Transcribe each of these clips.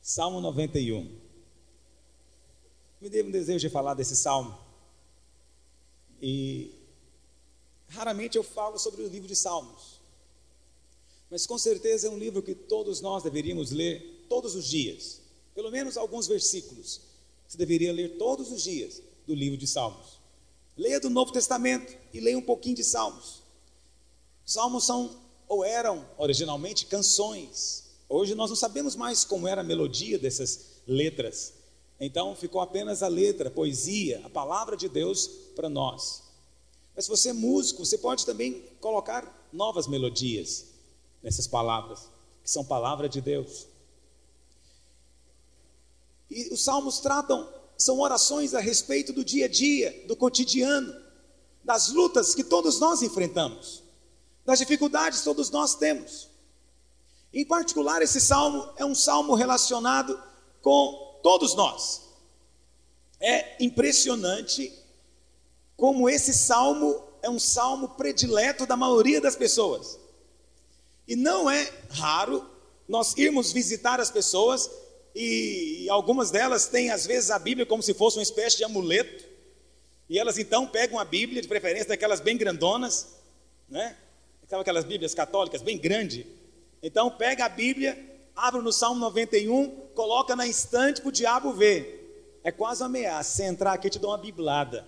Salmo 91. Me deu um desejo de falar desse salmo. E raramente eu falo sobre o livro de Salmos, mas com certeza é um livro que todos nós deveríamos ler todos os dias. Pelo menos alguns versículos você deveria ler todos os dias do livro de Salmos. Leia do Novo Testamento e leia um pouquinho de Salmos. Os salmos são, ou eram originalmente, canções. Hoje nós não sabemos mais como era a melodia dessas letras. Então ficou apenas a letra, a poesia, a palavra de Deus para nós. Mas se você é músico, você pode também colocar novas melodias nessas palavras, que são palavra de Deus. E os salmos são orações a respeito do dia a dia, do cotidiano, das lutas que todos nós enfrentamos, das dificuldades que todos nós temos. Em particular, esse salmo é um salmo relacionado com todos nós. É impressionante como esse salmo é um salmo predileto da maioria das pessoas. E não é raro nós irmos visitar as pessoas e algumas delas têm às vezes a Bíblia como se fosse uma espécie de amuleto, e elas então pegam a Bíblia, de preferência daquelas bem grandonas, né? Aquelas Bíblias católicas bem grandes. Então pega a Bíblia, abre no Salmo 91, coloca na estante para o diabo ver. É quase uma ameaça, se entrar aqui eu te dou uma biblada.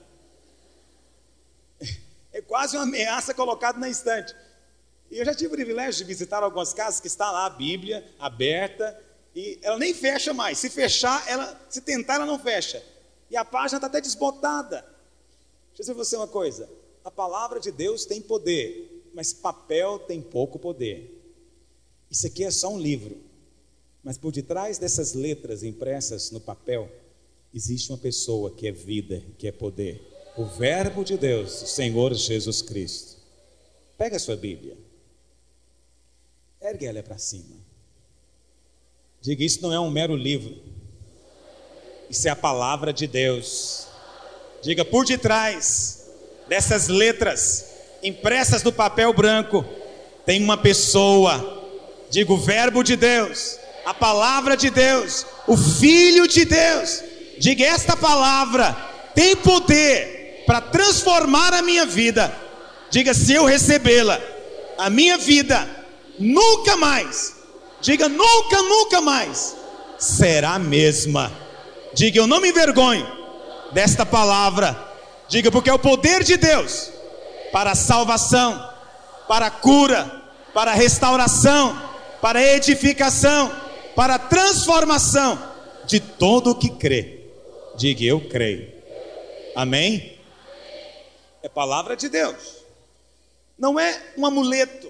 É quase uma ameaça colocada na estante. E eu já tive o privilégio de visitar algumas casas que está lá a Bíblia aberta, e ela nem fecha mais. Se fechar, se tentar, ela não fecha. E a página está até desbotada. Deixa eu dizer para você uma coisa: a palavra de Deus tem poder, mas papel tem pouco poder. Isso aqui é só um livro, mas por detrás dessas letras impressas no papel existe uma pessoa que é vida, que é poder. O Verbo de Deus, o Senhor Jesus Cristo. Pega a sua Bíblia, ergue ela para cima. Diga: isso não é um mero livro, isso é a palavra de Deus. Diga: por detrás dessas letras impressas no papel branco tem uma pessoa. Diga: o Verbo de Deus, a palavra de Deus, o Filho de Deus. Diga: esta palavra tem poder para transformar a minha vida. Diga: se eu recebê-la, a minha vida nunca mais, diga nunca mais, será a mesma. Diga: eu não me envergonho desta palavra. Diga: porque é o poder de Deus para a salvação, para a cura, para a restauração, para a edificação, para a transformação de todo o que crê. Diga: eu creio. Amém? É palavra de Deus, não é um amuleto.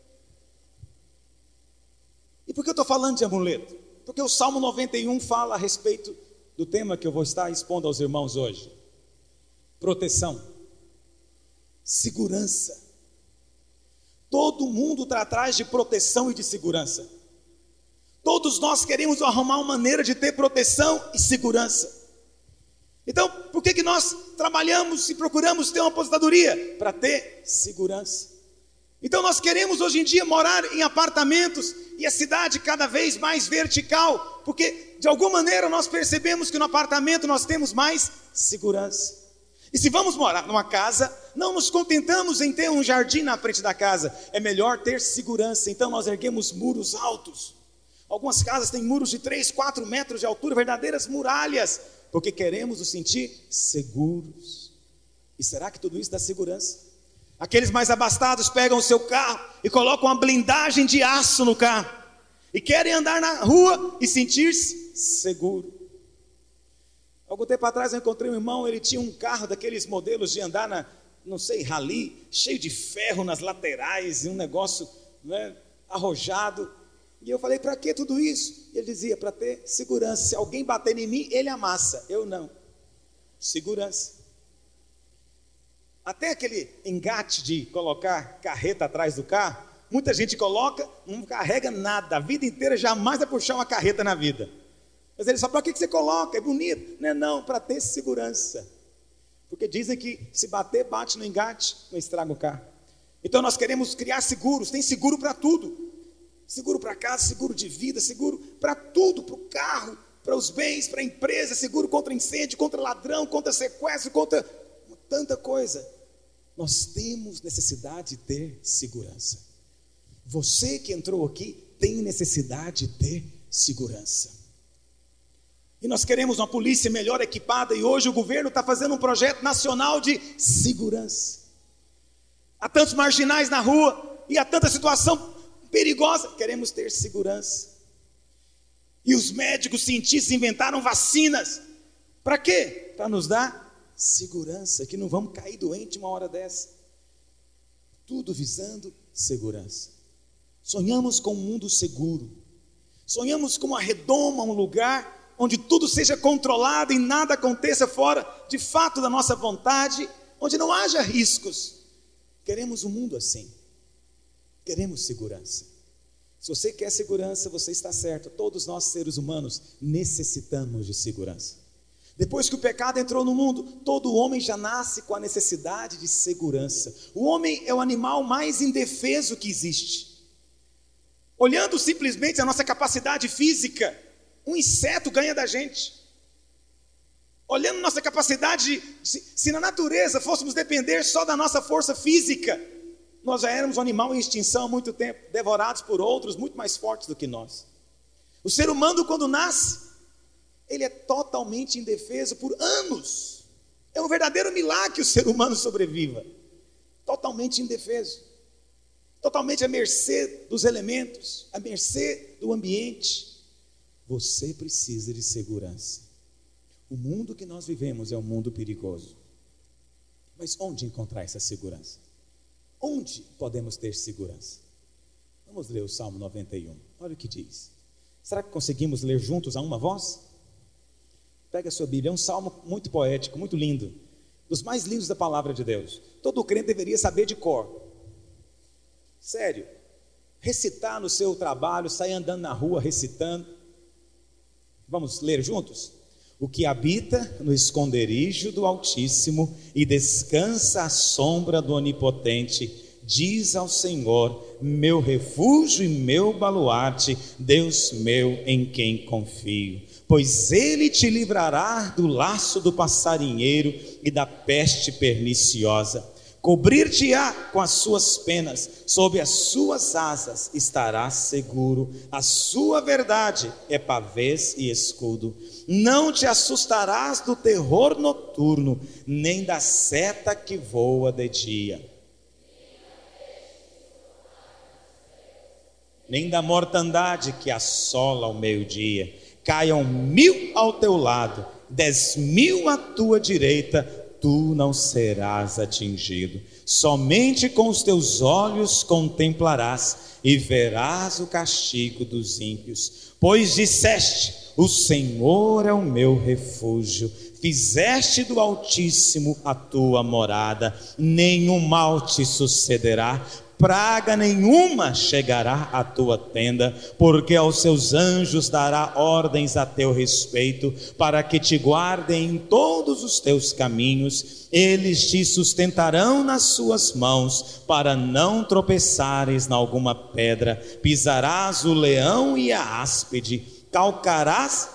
E por que eu estou falando de amuleto? Porque o Salmo 91 fala a respeito do tema que eu vou estar expondo aos irmãos hoje: proteção, segurança. Todo mundo está atrás de proteção e de segurança. Todos nós queremos arrumar uma maneira de ter proteção e segurança. Então, por que nós trabalhamos e procuramos ter uma aposentadoria? Para ter segurança. Então nós queremos hoje em dia morar em apartamentos e a cidade cada vez mais vertical, porque de alguma maneira nós percebemos que no apartamento nós temos mais segurança. E se vamos morar numa casa, não nos contentamos em ter um jardim na frente da casa, é melhor ter segurança. Então nós erguemos muros altos. Algumas casas têm muros de 3, 4 metros de altura, verdadeiras muralhas, porque queremos nos sentir seguros. E será que tudo isso dá segurança? Aqueles mais abastados pegam o seu carro e colocam uma blindagem de aço no carro e querem andar na rua e sentir-se seguro. Algum tempo atrás eu encontrei um irmão, ele tinha um carro daqueles modelos de andar rally, cheio de ferro nas laterais e um negócio, né, arrojado. E eu falei: para que tudo isso? E ele dizia: para ter segurança. Se alguém bater em mim, ele amassa, eu não. Segurança. Até aquele engate de colocar carreta atrás do carro, muita gente coloca, não carrega nada, a vida inteira jamais vai puxar uma carreta na vida. Mas ele fala: para que você coloca? É bonito. Não, para ter segurança. Porque dizem que se bater, bate no engate, não estraga o carro. Então nós queremos criar seguros, tem seguro para tudo. Seguro para casa, seguro de vida, seguro para tudo, para o carro, para os bens, para a empresa, seguro contra incêndio, contra ladrão, contra sequestro, contra tanta coisa. Nós temos necessidade de ter segurança. Você que entrou aqui tem necessidade de ter segurança. E nós queremos uma polícia melhor equipada, e hoje o governo está fazendo um projeto nacional de segurança. Há tantos marginais na rua e há tanta situação perigosa. Queremos ter segurança. E os médicos, cientistas inventaram vacinas. Para quê? Para nos dar segurança, que não vamos cair doente uma hora dessa. Tudo visando segurança. Sonhamos com um mundo seguro. Sonhamos com uma redoma, um lugar onde tudo seja controlado e nada aconteça fora de fato da nossa vontade, onde não haja riscos. Queremos um mundo assim. Queremos segurança. Se você quer segurança, você está certo. Todos nós, seres humanos, necessitamos de segurança. Depois que o pecado entrou no mundo, todo homem já nasce com a necessidade de segurança. O homem é o animal mais indefeso que existe. Olhando simplesmente a nossa capacidade física, um inseto ganha da gente. Olhando nossa capacidade, se na natureza fôssemos depender só da nossa força física, nós já éramos um animal em extinção há muito tempo, devorados por outros muito mais fortes do que nós. O ser humano, quando nasce, ele é totalmente indefeso por anos. É um verdadeiro milagre que o ser humano sobreviva. Totalmente indefeso. Totalmente à mercê dos elementos, à mercê do ambiente. Você precisa de segurança. O mundo que nós vivemos é um mundo perigoso. Mas onde encontrar essa segurança? Onde podemos ter segurança? Vamos ler o Salmo 91. Olha o que diz. Será que conseguimos ler juntos a uma voz? Pega a sua Bíblia, é um salmo muito poético, muito lindo. Dos mais lindos da palavra de Deus. Todo crente deveria saber de cor. Sério. Recitar no seu trabalho, sair andando na rua recitando. Vamos ler juntos? O que habita no esconderijo do Altíssimo e descansa à sombra do Onipotente, diz ao Senhor, meu refúgio e meu baluarte, Deus meu em quem confio. Pois Ele te livrará do laço do passarinheiro e da peste perniciosa. Cobrir-te-á com as suas penas, sob as suas asas estarás seguro. A sua verdade é pavês e escudo. Não te assustarás do terror noturno, nem da seta que voa de dia, nem da mortandade que assola ao meio-dia. Caiam 1000 ao teu lado, 10.000 à tua direita, tu não serás atingido. Somente com os teus olhos contemplarás e verás o castigo dos ímpios. Pois disseste, o Senhor é o meu refúgio, fizeste do Altíssimo a tua morada, nenhum mal te sucederá, praga nenhuma chegará à tua tenda, porque aos seus anjos dará ordens a teu respeito, para que te guardem em todos os teus caminhos. Eles te sustentarão nas suas mãos, para não tropeçares em alguma pedra. Pisarás o leão e a áspide, calcarás,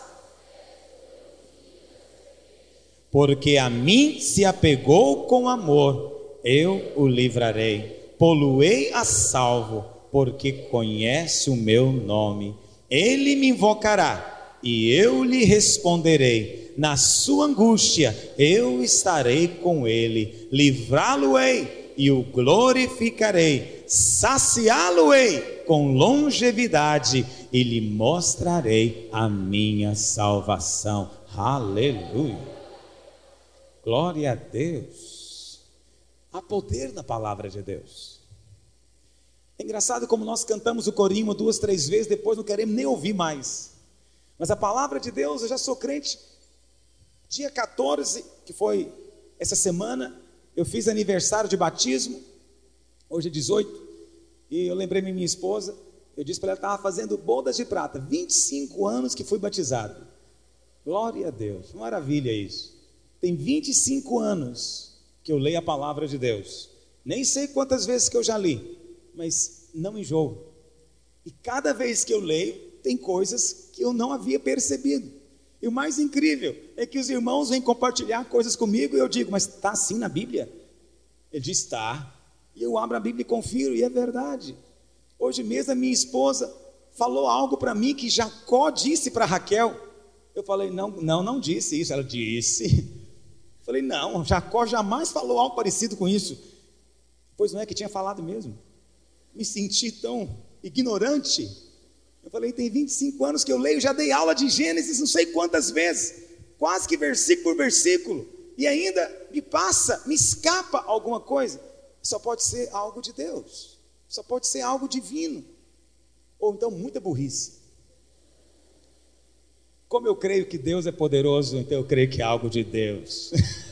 porque a mim se apegou com amor, eu o livrarei. Poluei a salvo, porque conhece o meu nome. Ele me invocará e eu lhe responderei. Na sua angústia eu estarei com ele. Livrá-lo-ei e o glorificarei. Saciá-lo-ei com longevidade e lhe mostrarei a minha salvação. Aleluia. Glória a Deus. Há poder na palavra de Deus. É engraçado como nós cantamos o corinho 2, 3 vezes, depois não queremos nem ouvir mais. Mas a palavra de Deus, eu já sou crente. Dia 14, que foi essa semana, eu fiz aniversário de batismo. Hoje é 18. E eu lembrei minha esposa, eu disse para ela que estava fazendo bodas de prata. 25 anos que fui batizado. Glória a Deus, maravilha isso. Tem 25 anos que eu leio a palavra de Deus. Nem sei quantas vezes que eu já li, mas não enjoo. E cada vez que eu leio, tem coisas que eu não havia percebido. E o mais incrível é que os irmãos vêm compartilhar coisas comigo e eu digo, mas está assim na Bíblia? Ele diz, está. E eu abro a Bíblia e confiro, e é verdade. Hoje mesmo a minha esposa falou algo para mim que Jacó disse para Raquel. Eu falei, não disse isso. Ela disse. Eu falei, não, Jacó jamais falou algo parecido com isso. Pois não é que tinha falado mesmo. Me senti tão ignorante. Eu falei, tem 25 anos que eu leio, já dei aula de Gênesis não sei quantas vezes, quase que versículo por versículo, e ainda me escapa alguma coisa. Só pode ser algo de Deus, só pode ser algo divino, ou então muita burrice. Como eu creio que Deus é poderoso, então eu creio que é algo de Deus.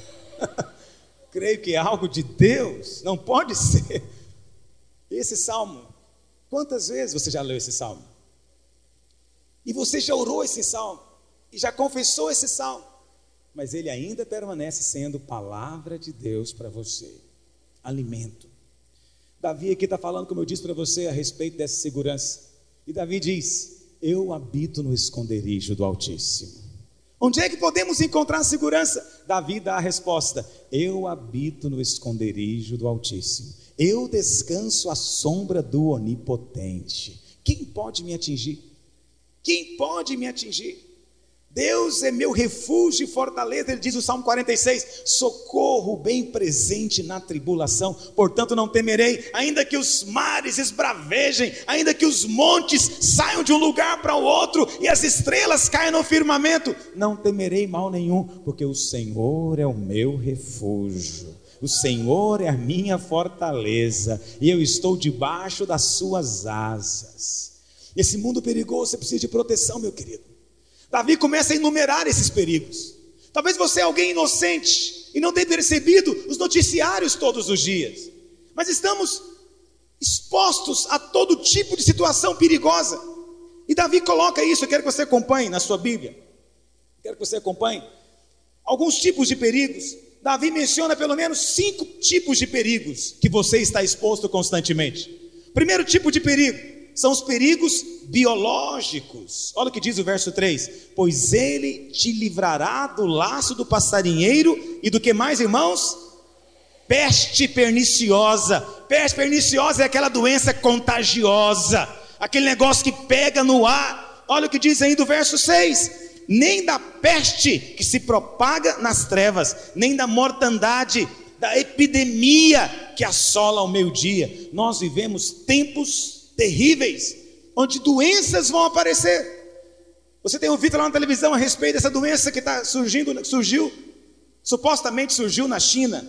Creio que é algo de Deus, não pode ser. Esse salmo, quantas vezes você já leu esse salmo? E você já orou esse salmo, e já confessou esse salmo, mas ele ainda permanece sendo palavra de Deus para você, alimento. Davi aqui está falando, como eu disse para você, a respeito dessa segurança, e Davi diz, eu habito no esconderijo do Altíssimo. Onde é que podemos encontrar segurança? Davi dá a resposta, eu habito no esconderijo do Altíssimo, eu descanso à sombra do Onipotente. Quem pode me atingir? Quem pode me atingir? Deus é meu refúgio e fortaleza, ele diz no Salmo 46, socorro bem presente na tribulação, portanto não temerei, ainda que os mares esbravejem, ainda que os montes saiam de um lugar para o outro, e as estrelas caiam no firmamento, não temerei mal nenhum, porque o Senhor é o meu refúgio, o Senhor é a minha fortaleza, e eu estou debaixo das suas asas. Esse mundo perigoso, você precisa de proteção, meu querido. Davi começa a enumerar esses perigos. Talvez você é alguém inocente e não tenha percebido os noticiários todos os dias, mas estamos expostos a todo tipo de situação perigosa. E Davi coloca isso, eu quero que você acompanhe na sua Bíblia. Quero que você acompanhe alguns tipos de perigos. Davi menciona pelo menos 5 tipos de perigos que você está exposto constantemente. Primeiro tipo de perigo são os perigos biológicos. Olha o que diz o verso 3: pois ele te livrará do laço do passarinheiro e do que mais, irmãos? Peste perniciosa. Peste perniciosa é aquela doença contagiosa, aquele negócio que pega no ar. Olha o que diz aí do verso 6: nem da peste que se propaga nas trevas, nem da mortandade, da epidemia que assola ao meio-dia. Nós vivemos tempos terríveis, onde doenças vão aparecer. Você tem ouvido lá na televisão a respeito dessa doença que está supostamente surgiu na China,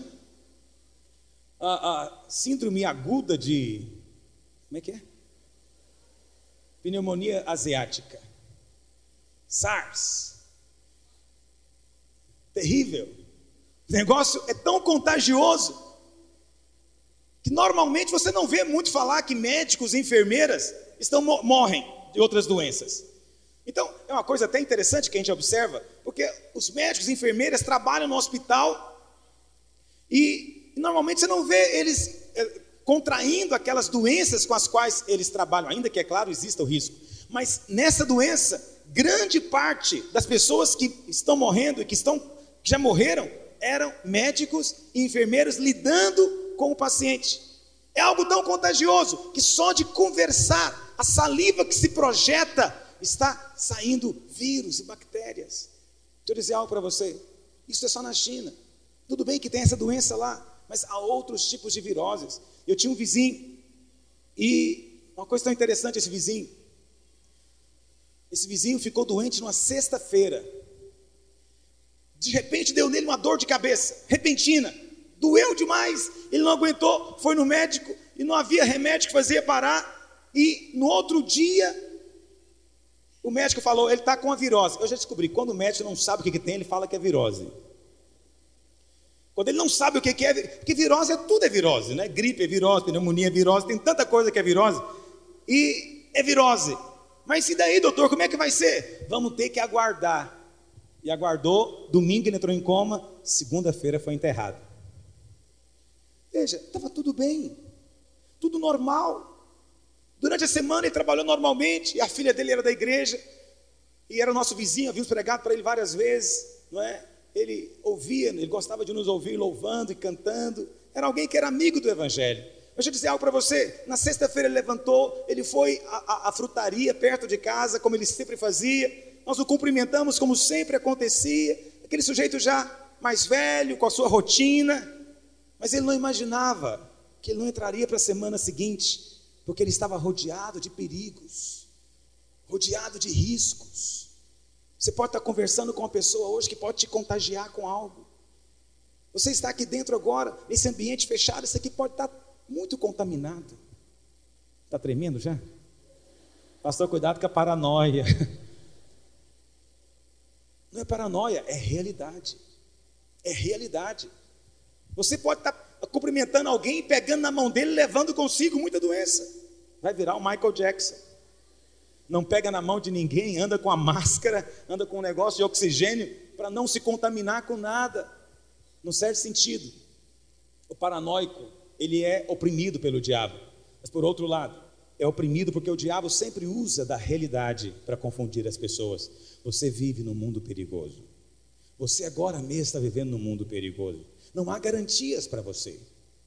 a síndrome aguda de, como é que é? Pneumonia asiática, SARS. Terrível. O negócio é tão contagioso que normalmente você não vê muito falar que médicos e enfermeiras morrem de outras doenças. Então, é uma coisa até interessante que a gente observa, porque os médicos e enfermeiras trabalham no hospital e normalmente você não vê eles contraindo aquelas doenças com as quais eles trabalham, ainda que, é claro, exista o risco. Mas nessa doença, grande parte das pessoas que estão morrendo e que já morreram, eram médicos e enfermeiros lidando com o paciente. É algo tão contagioso que só de conversar, a saliva que se projeta, está saindo vírus e bactérias. Deixa eu dizer algo para você, isso é só na China. Tudo bem que tem essa doença lá, mas há outros tipos de viroses. Eu tinha um vizinho, e uma coisa tão interessante, esse vizinho ficou doente numa sexta-feira. De repente deu nele uma dor de cabeça, repentina, doeu demais, ele não aguentou, foi no médico, e não havia remédio que fazia parar, e no outro dia, o médico falou, ele está com a virose. Eu já descobri, quando o médico não sabe o que tem, ele fala que é virose. Quando ele não sabe o que é, porque virose tudo é virose, né? Gripe é virose, pneumonia é virose, tem tanta coisa que é virose, e é virose. Mas e daí, doutor, como é que vai ser? Vamos ter que aguardar. E aguardou, domingo ele entrou em coma, segunda-feira foi enterrado. Veja, estava tudo bem, tudo normal. Durante a semana ele trabalhou normalmente, e a filha dele era da igreja, e era nosso vizinho, havíamos pregado para ele várias vezes, não é? Ele ouvia, ele gostava de nos ouvir louvando e cantando, era alguém que era amigo do evangelho. Deixa eu dizer algo para você, na sexta-feira ele levantou, ele foi à frutaria perto de casa, como ele sempre fazia, nós o cumprimentamos como sempre acontecia, aquele sujeito já mais velho, com a sua rotina, mas ele não imaginava que ele não entraria para a semana seguinte, porque ele estava rodeado de perigos, rodeado de riscos. Você pode estar conversando com uma pessoa hoje que pode te contagiar com algo. Você está aqui dentro agora, nesse ambiente fechado, isso aqui pode estar muito contaminado. Está tremendo já? Pastor, cuidado com a paranoia. Não é paranoia, é realidade. É realidade. Você pode estar cumprimentando alguém, pegando na mão dele, levando consigo muita doença. Vai virar o Michael Jackson. Não pega na mão de ninguém, anda com a máscara, anda com um negócio de oxigênio, para não se contaminar com nada. Num certo sentido, o paranoico, ele é oprimido pelo diabo. Mas por outro lado, é oprimido porque o diabo sempre usa da realidade para confundir as pessoas. Você vive num mundo perigoso. Você agora mesmo está vivendo num mundo perigoso. Não há garantias para você.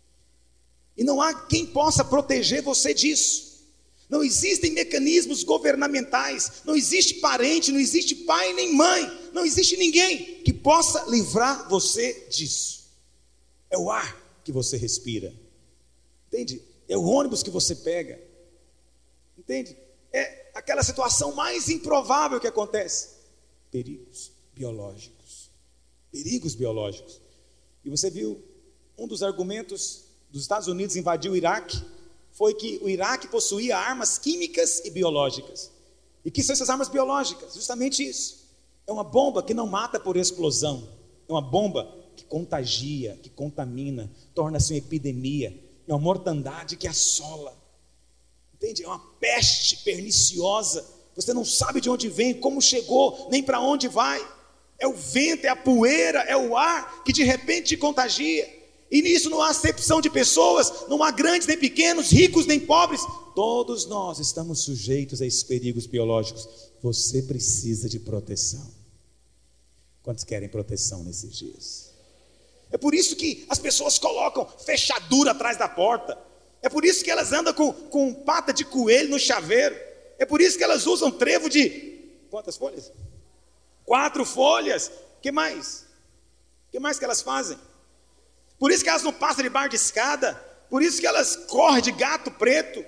E não há quem possa proteger você disso. Não existem mecanismos governamentais, não existe parente, não existe pai nem mãe, não existe ninguém que possa livrar você disso. É o ar que você respira, entende? É o ônibus que você pega, entende? É aquela situação mais improvável que acontece. Perigos biológicos. Perigos biológicos. E você viu, um dos argumentos dos Estados Unidos invadir o Iraque foi que o Iraque possuía armas químicas e biológicas. E que são essas armas biológicas? Justamente isso. É uma bomba que não mata por explosão. É uma bomba que contagia, que contamina, torna-se uma epidemia. É uma mortandade que assola. Entende? É uma peste perniciosa. Você não sabe de onde vem, como chegou, nem para onde vai. É o vento, é a poeira, é o ar que de repente te contagia. E nisso não há acepção de pessoas, não há grandes nem pequenos, ricos nem pobres. Todos nós estamos sujeitos a esses perigos biológicos. Você precisa de proteção. Quantos querem proteção nesses dias? É por isso que as pessoas colocam fechadura atrás da porta. É por isso que elas andam com pata de coelho no chaveiro. É por isso que elas usam trevo de... Quantas folhas? 4 folhas. Que mais? Que mais que elas fazem? Por isso que elas não passam debaixo de escada. Por isso que elas correm de gato preto.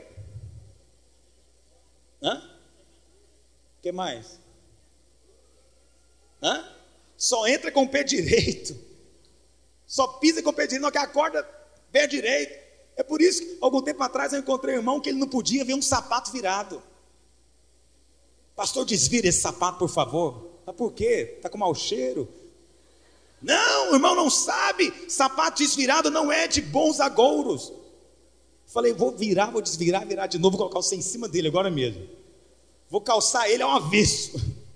Que mais? Só entra com o pé direito. Só pisa com o pé direito, não que acorda pé direito. É por isso que algum tempo atrás eu encontrei um irmão que ele não podia ver um sapato virado. Pastor, desvira esse sapato, por favor. Mas por quê? Está com mau cheiro? Não, o irmão não sabe. Sapato desvirado não é de bons agouros. Falei, vou virar, vou desvirar, virar de novo, vou colocar você em cima dele agora mesmo. Vou calçar ele ao avesso.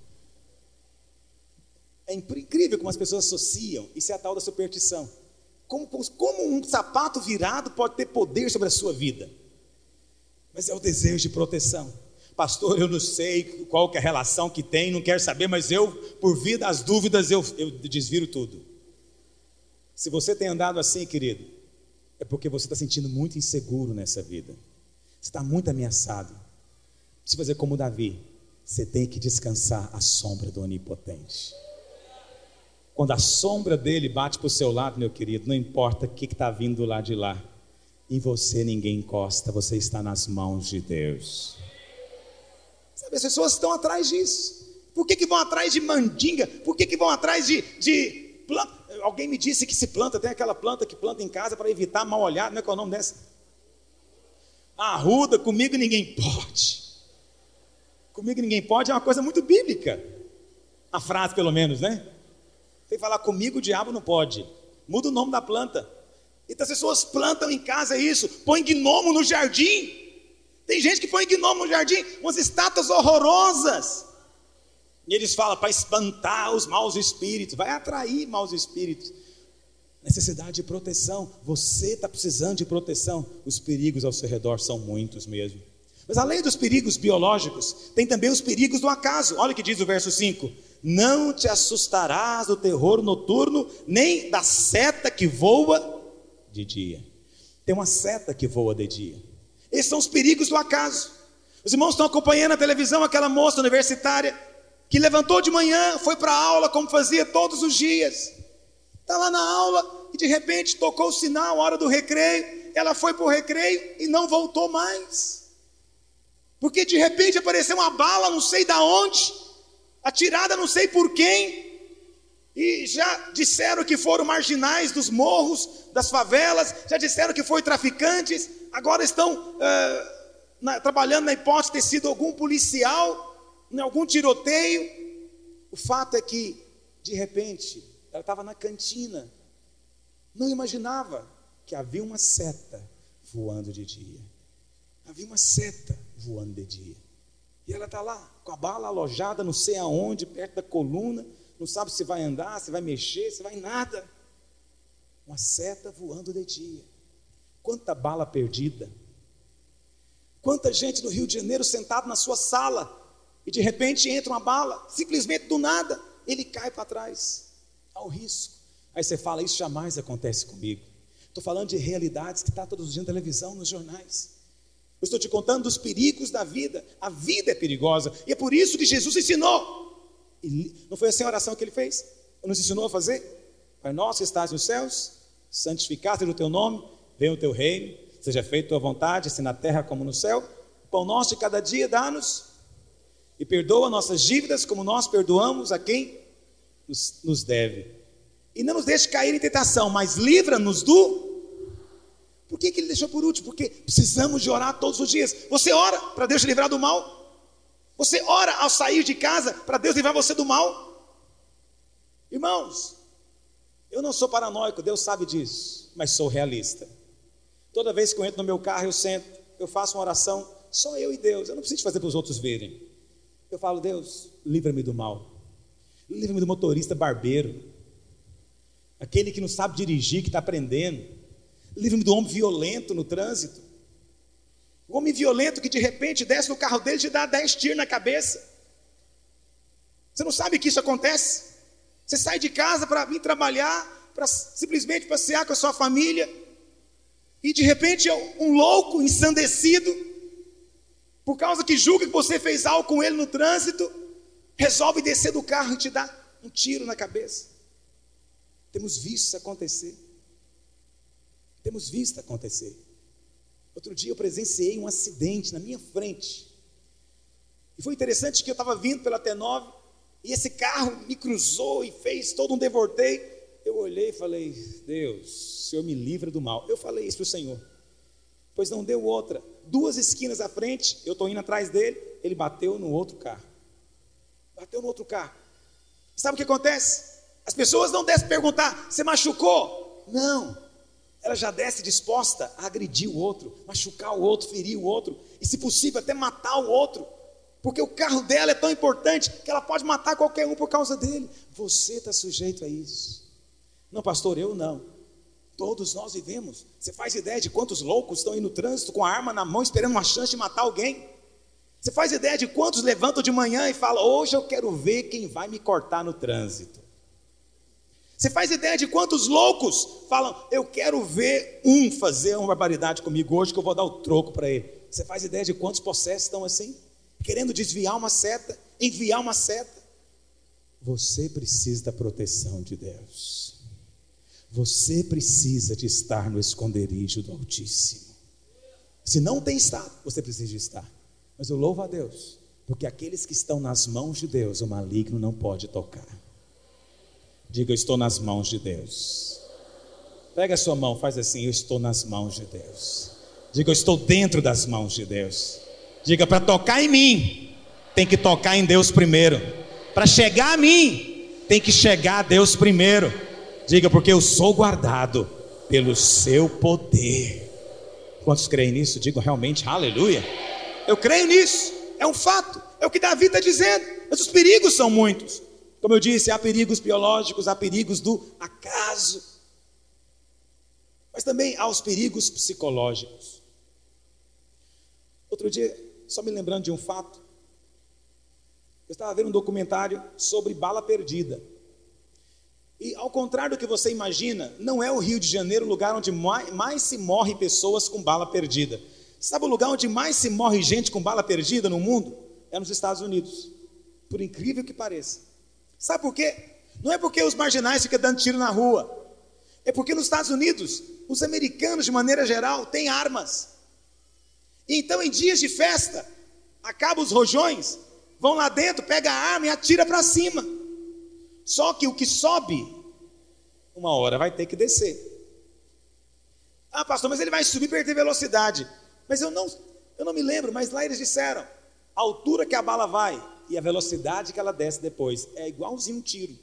É incrível como as pessoas associam. Isso é a tal da superstição. Como um sapato virado pode ter poder sobre a sua vida? Mas é o desejo de proteção. Pastor, eu não sei qual que é a relação que tem, não quero saber, mas eu, por via das dúvidas, eu desviro tudo. Se você tem andado assim, querido, é porque você está sentindo muito inseguro nessa vida. Você está muito ameaçado. Se fazer como Davi, você tem que descansar à sombra do Onipotente. Quando a sombra dele bate para o seu lado, meu querido, não importa o que está vindo lá de lá, em você ninguém encosta, você está nas mãos de Deus. Sabe, as pessoas estão atrás disso. Por que vão atrás de mandinga? Por que vão atrás de planta? Alguém me disse que se planta, tem aquela planta que planta em casa para evitar mal olhado, não é qual é o nome dessa? Arruda, comigo ninguém pode. Comigo ninguém pode é uma coisa muito bíblica. A frase pelo menos, né? Tem que falar comigo o diabo não pode. Muda o nome da planta. Então as pessoas plantam em casa isso, põe gnomo no jardim. Tem gente que põe gnomo no jardim, umas estátuas horrorosas. E eles falam para espantar os maus espíritos, vai atrair maus espíritos. Necessidade de proteção. Você está precisando de proteção. Os perigos ao seu redor são muitos mesmo. Mas além dos perigos biológicos, tem também os perigos do acaso. Olha o que diz o verso 5: não te assustarás do terror noturno, nem da seta que voa de dia. Tem uma seta que voa de dia. Esses são os perigos do acaso. Os irmãos estão acompanhando na televisão aquela moça universitária que levantou de manhã, foi para a aula como fazia todos os dias. Está lá na aula e de repente tocou o sinal, a hora do recreio. Ela foi para o recreio e não voltou mais. Porque de repente apareceu uma bala, não sei de onde, atirada não sei por quem. E já disseram que foram marginais dos morros, das favelas, já disseram que foram traficantes. Agora estão trabalhando na hipótese de ter sido algum policial, em algum tiroteio. O fato é que, de repente, ela estava na cantina, não imaginava que havia uma seta voando de dia. Havia uma seta voando de dia. E ela está lá, com a bala alojada não sei aonde, perto da coluna, não sabe se vai andar, se vai mexer, se vai nada. Uma seta voando de dia. Quanta bala perdida. Quanta gente no Rio de Janeiro sentado na sua sala e de repente entra uma bala, simplesmente do nada, ele cai para trás, ao risco. Aí você fala, isso jamais acontece comigo. Estou falando de realidades que está todos os dias na televisão, nos jornais. Eu estou te contando dos perigos da vida. A vida é perigosa e é por isso que Jesus ensinou. E não foi assim a oração que ele fez? Ele nos ensinou a fazer? Pai nosso que estás nos céus, santificado seja o teu nome, venha o teu reino, seja feita a tua vontade, assim na terra como no céu. O pão nosso de cada dia dá-nos, e perdoa nossas dívidas como nós perdoamos a quem nos deve. E não nos deixe cair em tentação, mas livra-nos do... Por que ele deixou por último? Porque precisamos de orar todos os dias. Você ora para Deus te livrar do mal? Você ora ao sair de casa para Deus livrar você do mal? Irmãos, eu não sou paranoico, Deus sabe disso, mas sou realista. Toda vez que eu entro no meu carro, eu sento, eu faço uma oração, só eu e Deus, eu não preciso fazer para os outros verem. Eu falo, Deus, livra-me do mal. Livra-me do motorista barbeiro, aquele que não sabe dirigir, que está aprendendo. Livre-me do homem violento no trânsito. O homem violento que de repente desce no carro dele e te dá 10 tiros na cabeça. Você não sabe que isso acontece? Você sai de casa para vir trabalhar, para simplesmente passear com a sua família, e de repente um louco ensandecido, por causa que julga que você fez algo com ele no trânsito, resolve descer do carro e te dar um tiro na cabeça. Temos visto isso acontecer. Temos visto acontecer. Outro dia eu presenciei um acidente na minha frente. E foi interessante que eu estava vindo pela T9 e esse carro me cruzou e fez todo um devorteio. Eu olhei e falei, Deus, o Senhor me livra do mal. Eu falei isso para o Senhor. Pois não deu outra. 2 esquinas à frente, eu estou indo atrás dele, ele bateu no outro carro. Bateu no outro carro. Sabe o que acontece? As pessoas não descem perguntar, você machucou? Não. Ela já desce disposta a agredir o outro, machucar o outro, ferir o outro, e se possível até matar o outro, porque o carro dela é tão importante que ela pode matar qualquer um por causa dele. Você está sujeito a isso. Não, pastor, eu não. Todos nós vivemos. Você faz ideia de quantos loucos estão aí no trânsito com a arma na mão esperando uma chance de matar alguém? Você faz ideia de quantos levantam de manhã e falam, hoje eu quero ver quem vai me cortar no trânsito? Você faz ideia de quantos loucos falam, eu quero ver um fazer uma barbaridade comigo hoje que eu vou dar o troco para ele? Você faz ideia de quantos possessos estão assim? Querendo desviar uma seta, enviar uma seta? Você precisa da proteção de Deus. Você precisa de estar no esconderijo do Altíssimo. Se não tem estado, você precisa de estar. Mas eu louvo a Deus, porque aqueles que estão nas mãos de Deus, o maligno não pode tocar. Diga, eu estou nas mãos de Deus. Pega a sua mão, faz assim, eu estou nas mãos de Deus. Diga, eu estou dentro das mãos de Deus. Diga, para tocar em mim, tem que tocar em Deus primeiro. Para chegar a mim, tem que chegar a Deus primeiro. Diga, porque eu sou guardado pelo seu poder. Quantos creem nisso? Digam realmente, aleluia. Eu creio nisso, é um fato, é o que Davi está dizendo. Mas os perigos são muitos. Como eu disse, há perigos biológicos, há perigos do acaso, mas também há os perigos psicológicos. Outro dia só me lembrando de um fato. Eu estava vendo um documentário sobre bala perdida. E ao contrário do que você imagina, não é o Rio de Janeiro o lugar onde mais se morre pessoas com bala perdida. Sabe o lugar onde mais se morre gente com bala perdida no mundo? É nos Estados Unidos. Por incrível que pareça. Sabe por quê? Não é porque os marginais ficam dando tiro na rua. É porque nos Estados Unidos, os americanos, de maneira geral, têm armas. E então, em dias de festa, acabam os rojões, vão lá dentro, pega a arma e atira para cima. Só que o que sobe, uma hora vai ter que descer. Ah, pastor, mas ele vai subir e perder velocidade. Mas eu não me lembro, mas lá eles disseram, a altura que a bala vai e a velocidade que ela desce depois, é igualzinho um tiro.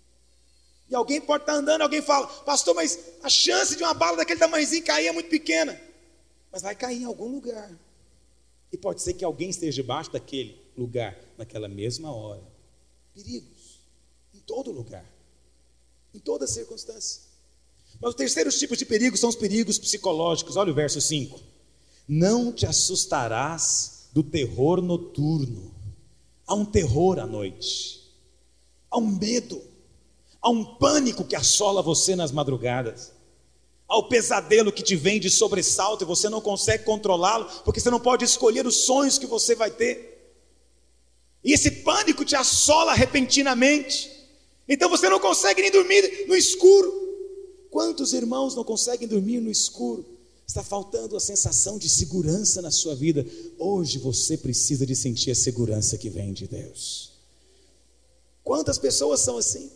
E alguém pode estar andando, alguém fala, pastor, mas a chance de uma bala daquele tamanhozinho cair é muito pequena. Mas vai cair em algum lugar. E pode ser que alguém esteja debaixo daquele lugar, naquela mesma hora. Perigos. Em todo lugar. Em toda circunstância. Mas os terceiros tipos de perigos são os perigos psicológicos. Olha o verso 5. Não te assustarás do terror noturno. Há um terror à noite. Há um medo. Há um pânico que assola você nas madrugadas. Há o pesadelo que te vem de sobressalto e você não consegue controlá-lo, porque você não pode escolher os sonhos que você vai ter. E esse pânico te assola repentinamente. Então você não consegue nem dormir no escuro. Quantos irmãos não conseguem dormir no escuro? Está faltando a sensação de segurança na sua vida. Hoje você precisa de sentir a segurança que vem de Deus. Quantas pessoas são assim?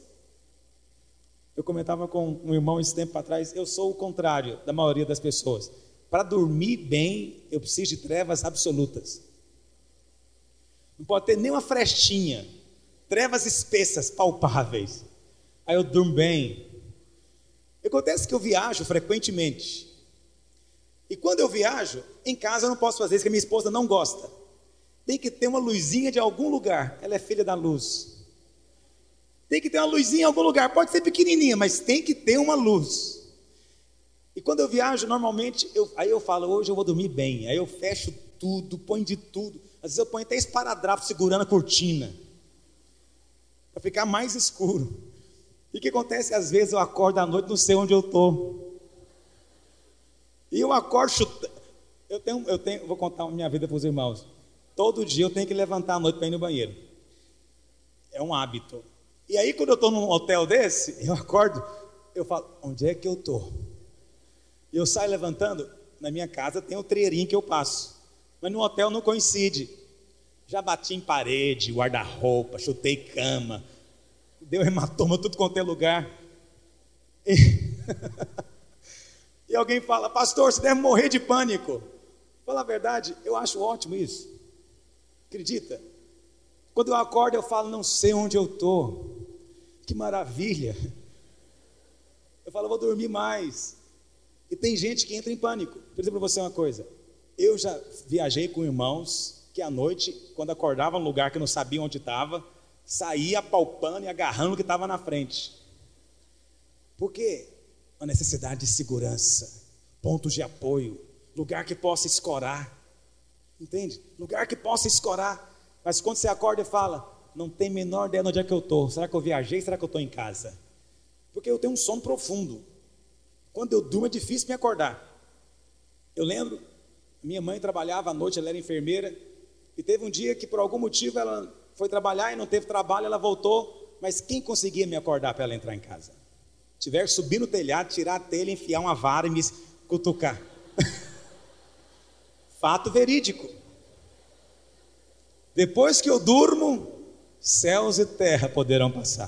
Eu comentava com um irmão esse tempo atrás, eu sou o contrário da maioria das pessoas. Para dormir bem, eu preciso de trevas absolutas. Não pode ter nem uma frestinha, trevas espessas, palpáveis. Aí eu durmo bem. Acontece que eu viajo frequentemente. E quando eu viajo, em casa eu não posso fazer isso, porque minha esposa não gosta. Tem que ter uma luzinha de algum lugar. Ela é filha da luz. Tem que ter uma luzinha em algum lugar, pode ser pequenininha, mas tem que ter uma luz. E quando eu viajo, normalmente, aí eu falo, hoje eu vou dormir bem. Aí eu fecho tudo, ponho de tudo. Às vezes eu ponho até esparadrapo segurando a cortina, para ficar mais escuro. E o que acontece? Às vezes eu acordo à noite, não sei onde eu estou. E eu acordo chutando. Vou contar a minha vida para os irmãos. Todo dia eu tenho que levantar à noite para ir no banheiro. É um hábito. E aí quando eu estou num hotel desse, eu acordo, eu falo, onde é que eu estou? E eu saio levantando, na minha casa tem o trierinho que eu passo, mas no hotel não coincide. Já bati em parede, guarda-roupa, chutei cama, deu hematoma tudo quanto é lugar. E alguém fala, pastor, você deve morrer de pânico. Fala a verdade, eu acho ótimo isso. Acredita? Quando eu acordo eu falo, não sei onde eu estou. Que maravilha. Eu falo, vou dormir mais. E tem gente que entra em pânico. Por exemplo, para você uma coisa. Eu já viajei com irmãos que à noite, quando acordava num lugar que não sabia onde estava, saía apalpando e agarrando o que estava na frente. Por quê? Uma necessidade de segurança, pontos de apoio, lugar que possa escorar. Entende? Lugar que possa escorar. Mas quando você acorda e fala, não tem a menor ideia de onde é que eu estou. Será que eu viajei? Será que eu estou em casa? Porque eu tenho um sono profundo. Quando eu durmo é difícil me acordar. Eu lembro, minha mãe trabalhava à noite, ela era enfermeira. E teve um dia que por algum motivo ela foi trabalhar e não teve trabalho, ela voltou. Mas quem conseguia me acordar para ela entrar em casa? Tiver que subir no telhado, tirar a telha, enfiar uma vara e me cutucar. Fato verídico. Depois que eu durmo, céus e terra poderão passar.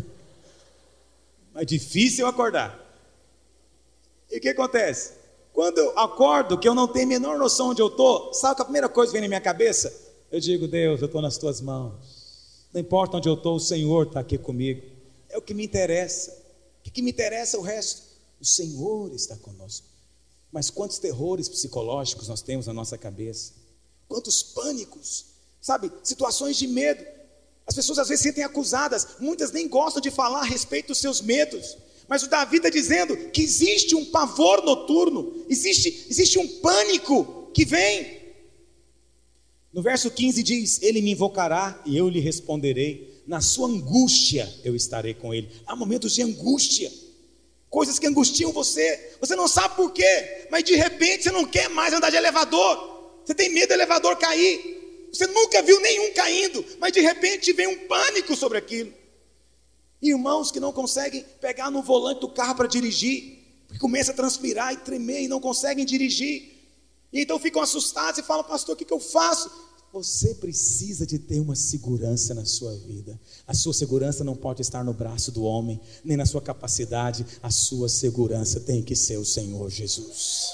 Mas difícil acordar. E o que acontece? Quando eu acordo, que eu não tenho a menor noção onde eu estou, sabe que a primeira coisa que vem na minha cabeça? Eu digo, Deus, eu estou nas tuas mãos. Não importa onde eu estou, o Senhor está aqui comigo. É o que me interessa. O que me interessa é o resto. O Senhor está conosco. Mas quantos terrores psicológicos nós temos na nossa cabeça? Quantos pânicos? Sabe, situações de medo. As pessoas às vezes se sentem acusadas. Muitas nem gostam de falar a respeito dos seus medos. Mas o Davi está dizendo que existe um pavor noturno. Existe um pânico que vem. No verso 15 diz: ele me invocará e eu lhe responderei, na sua angústia eu estarei com ele. Há momentos de angústia, coisas que angustiam você não sabe por quê, mas de repente você não quer mais andar de elevador, você tem medo do elevador cair, você nunca viu nenhum caindo, mas de repente vem um pânico sobre aquilo. Irmãos que não conseguem pegar no volante do carro para dirigir, porque começa a transpirar e tremer e não conseguem dirigir, e então ficam assustados e falam: pastor, o que eu faço? Você precisa de ter uma segurança na sua vida. A sua segurança não pode estar no braço do homem, nem na sua capacidade. A sua segurança tem que ser o Senhor Jesus.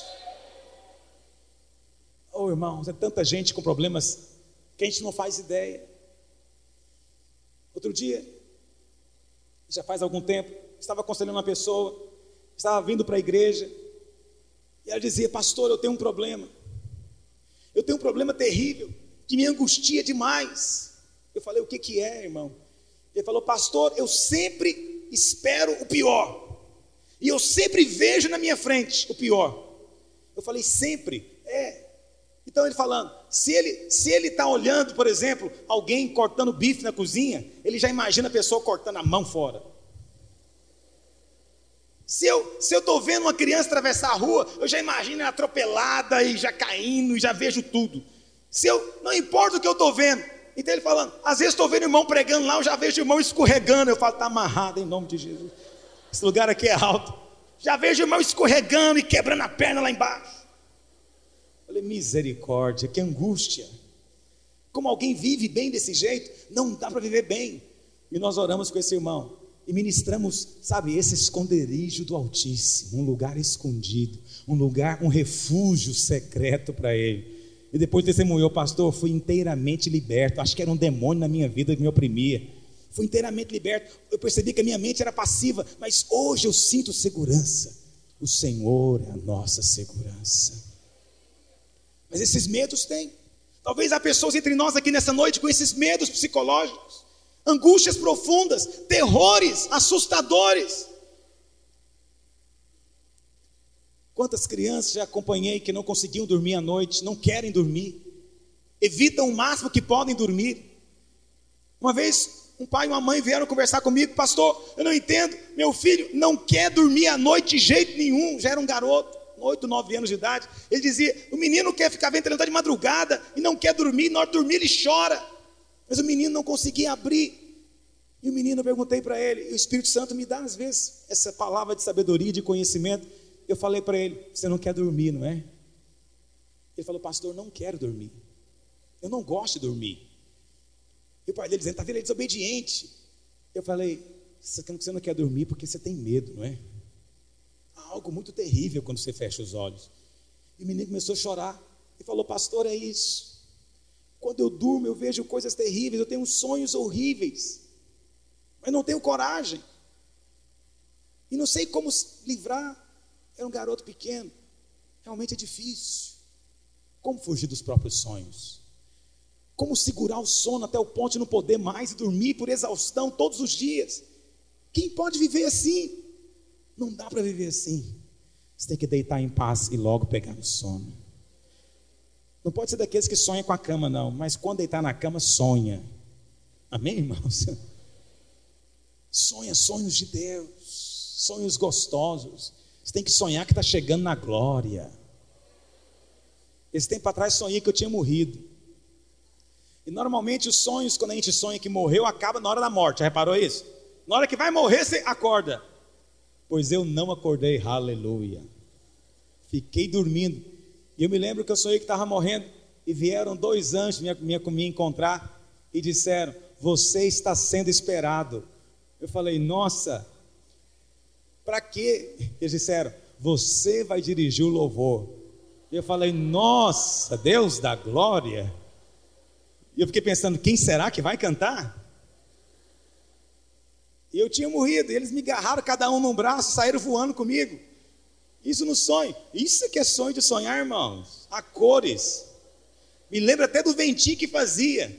Oh, irmãos, é tanta gente com problemas que a gente não faz ideia. Outro dia, já faz algum tempo, estava aconselhando uma pessoa, estava vindo para a igreja, e ela dizia: pastor, eu tenho um problema terrível, que me angustia demais. Eu falei: o que é, irmão? Ele falou: pastor, eu sempre espero o pior, e eu sempre vejo na minha frente o pior. Eu falei: sempre? Então ele falando, se ele está olhando, por exemplo, alguém cortando bife na cozinha, ele já imagina a pessoa cortando a mão fora. Se eu estou vendo uma criança atravessar a rua, eu já imagino ela atropelada e já caindo, e já vejo tudo. Não importa o que eu estou vendo. Então ele falando, às vezes estou vendo o irmão pregando lá, eu já vejo o irmão escorregando, eu falo: está amarrado em nome de Jesus, esse lugar aqui é alto. Já vejo o irmão escorregando e quebrando a perna lá embaixo. Eu falei: misericórdia, que angústia. Como alguém vive bem desse jeito? Não dá para viver bem. E nós oramos com esse irmão e ministramos, sabe, esse esconderijo do Altíssimo, um lugar escondido, um refúgio secreto para ele. E depois testemunhou: pastor, fui inteiramente liberto. Acho que era um demônio na minha vida que me oprimia. Fui inteiramente liberto. Eu percebi que a minha mente era passiva, mas hoje eu sinto segurança. O Senhor é a nossa segurança. Mas esses medos tem. Talvez há pessoas entre nós aqui nessa noite com esses medos psicológicos, angústias profundas, terrores assustadores. Quantas crianças já acompanhei que não conseguiam dormir à noite, não querem dormir, evitam o máximo que podem dormir. Uma vez um pai e uma mãe vieram conversar comigo: pastor, eu não entendo, meu filho não quer dormir à noite de jeito nenhum. Já era um garoto, 8, 9 anos de idade. Ele dizia: o menino quer ficar vendo televisão de madrugada e não quer dormir, na hora de dormir ele chora. Mas o menino não conseguia abrir. E o menino, eu perguntei para ele, e o Espírito Santo me dá às vezes essa palavra de sabedoria, de conhecimento. Eu falei para ele: você não quer dormir, não é? Ele falou: pastor, não quero dormir, eu não gosto de dormir. E o pai dele dizendo: está vendo, ele é desobediente. Eu falei: você não quer dormir porque você tem medo, não é? Há algo muito terrível quando você fecha os olhos. E o menino começou a chorar e falou: pastor, é isso. Quando eu durmo eu vejo coisas terríveis, eu tenho sonhos horríveis, mas não tenho coragem, e não sei como livrar. Era um garoto pequeno, realmente é difícil. Como fugir dos próprios sonhos? Como segurar o sono até o ponto de não poder mais e dormir por exaustão todos os dias? Quem pode viver assim? Não dá para viver assim. Você tem que deitar em paz e logo pegar no sono. Não pode ser daqueles que sonham com a cama, não, mas quando deitar na cama, sonha. Amém, irmãos? Sonha sonhos de Deus, sonhos gostosos. Você tem que sonhar que está chegando na glória. Esse tempo atrás sonhei que eu tinha morrido. E normalmente os sonhos, quando a gente sonha que morreu, acaba na hora da morte. Já reparou isso? Na hora que vai morrer, você acorda. Pois eu não acordei, aleluia. Fiquei dormindo. E eu me lembro que eu sonhei que estava morrendo. E vieram 2 anjos me encontrar e disseram: você está sendo esperado. Eu falei: nossa, para quê? Eles disseram: você vai dirigir o louvor. E eu falei: nossa, Deus da glória. E eu fiquei pensando: quem será que vai cantar? E eu tinha morrido, e eles me agarraram cada um num braço, saíram voando comigo. Isso no sonho. Isso que é sonho de sonhar, irmãos. A cores. Me lembra até do ventinho que fazia.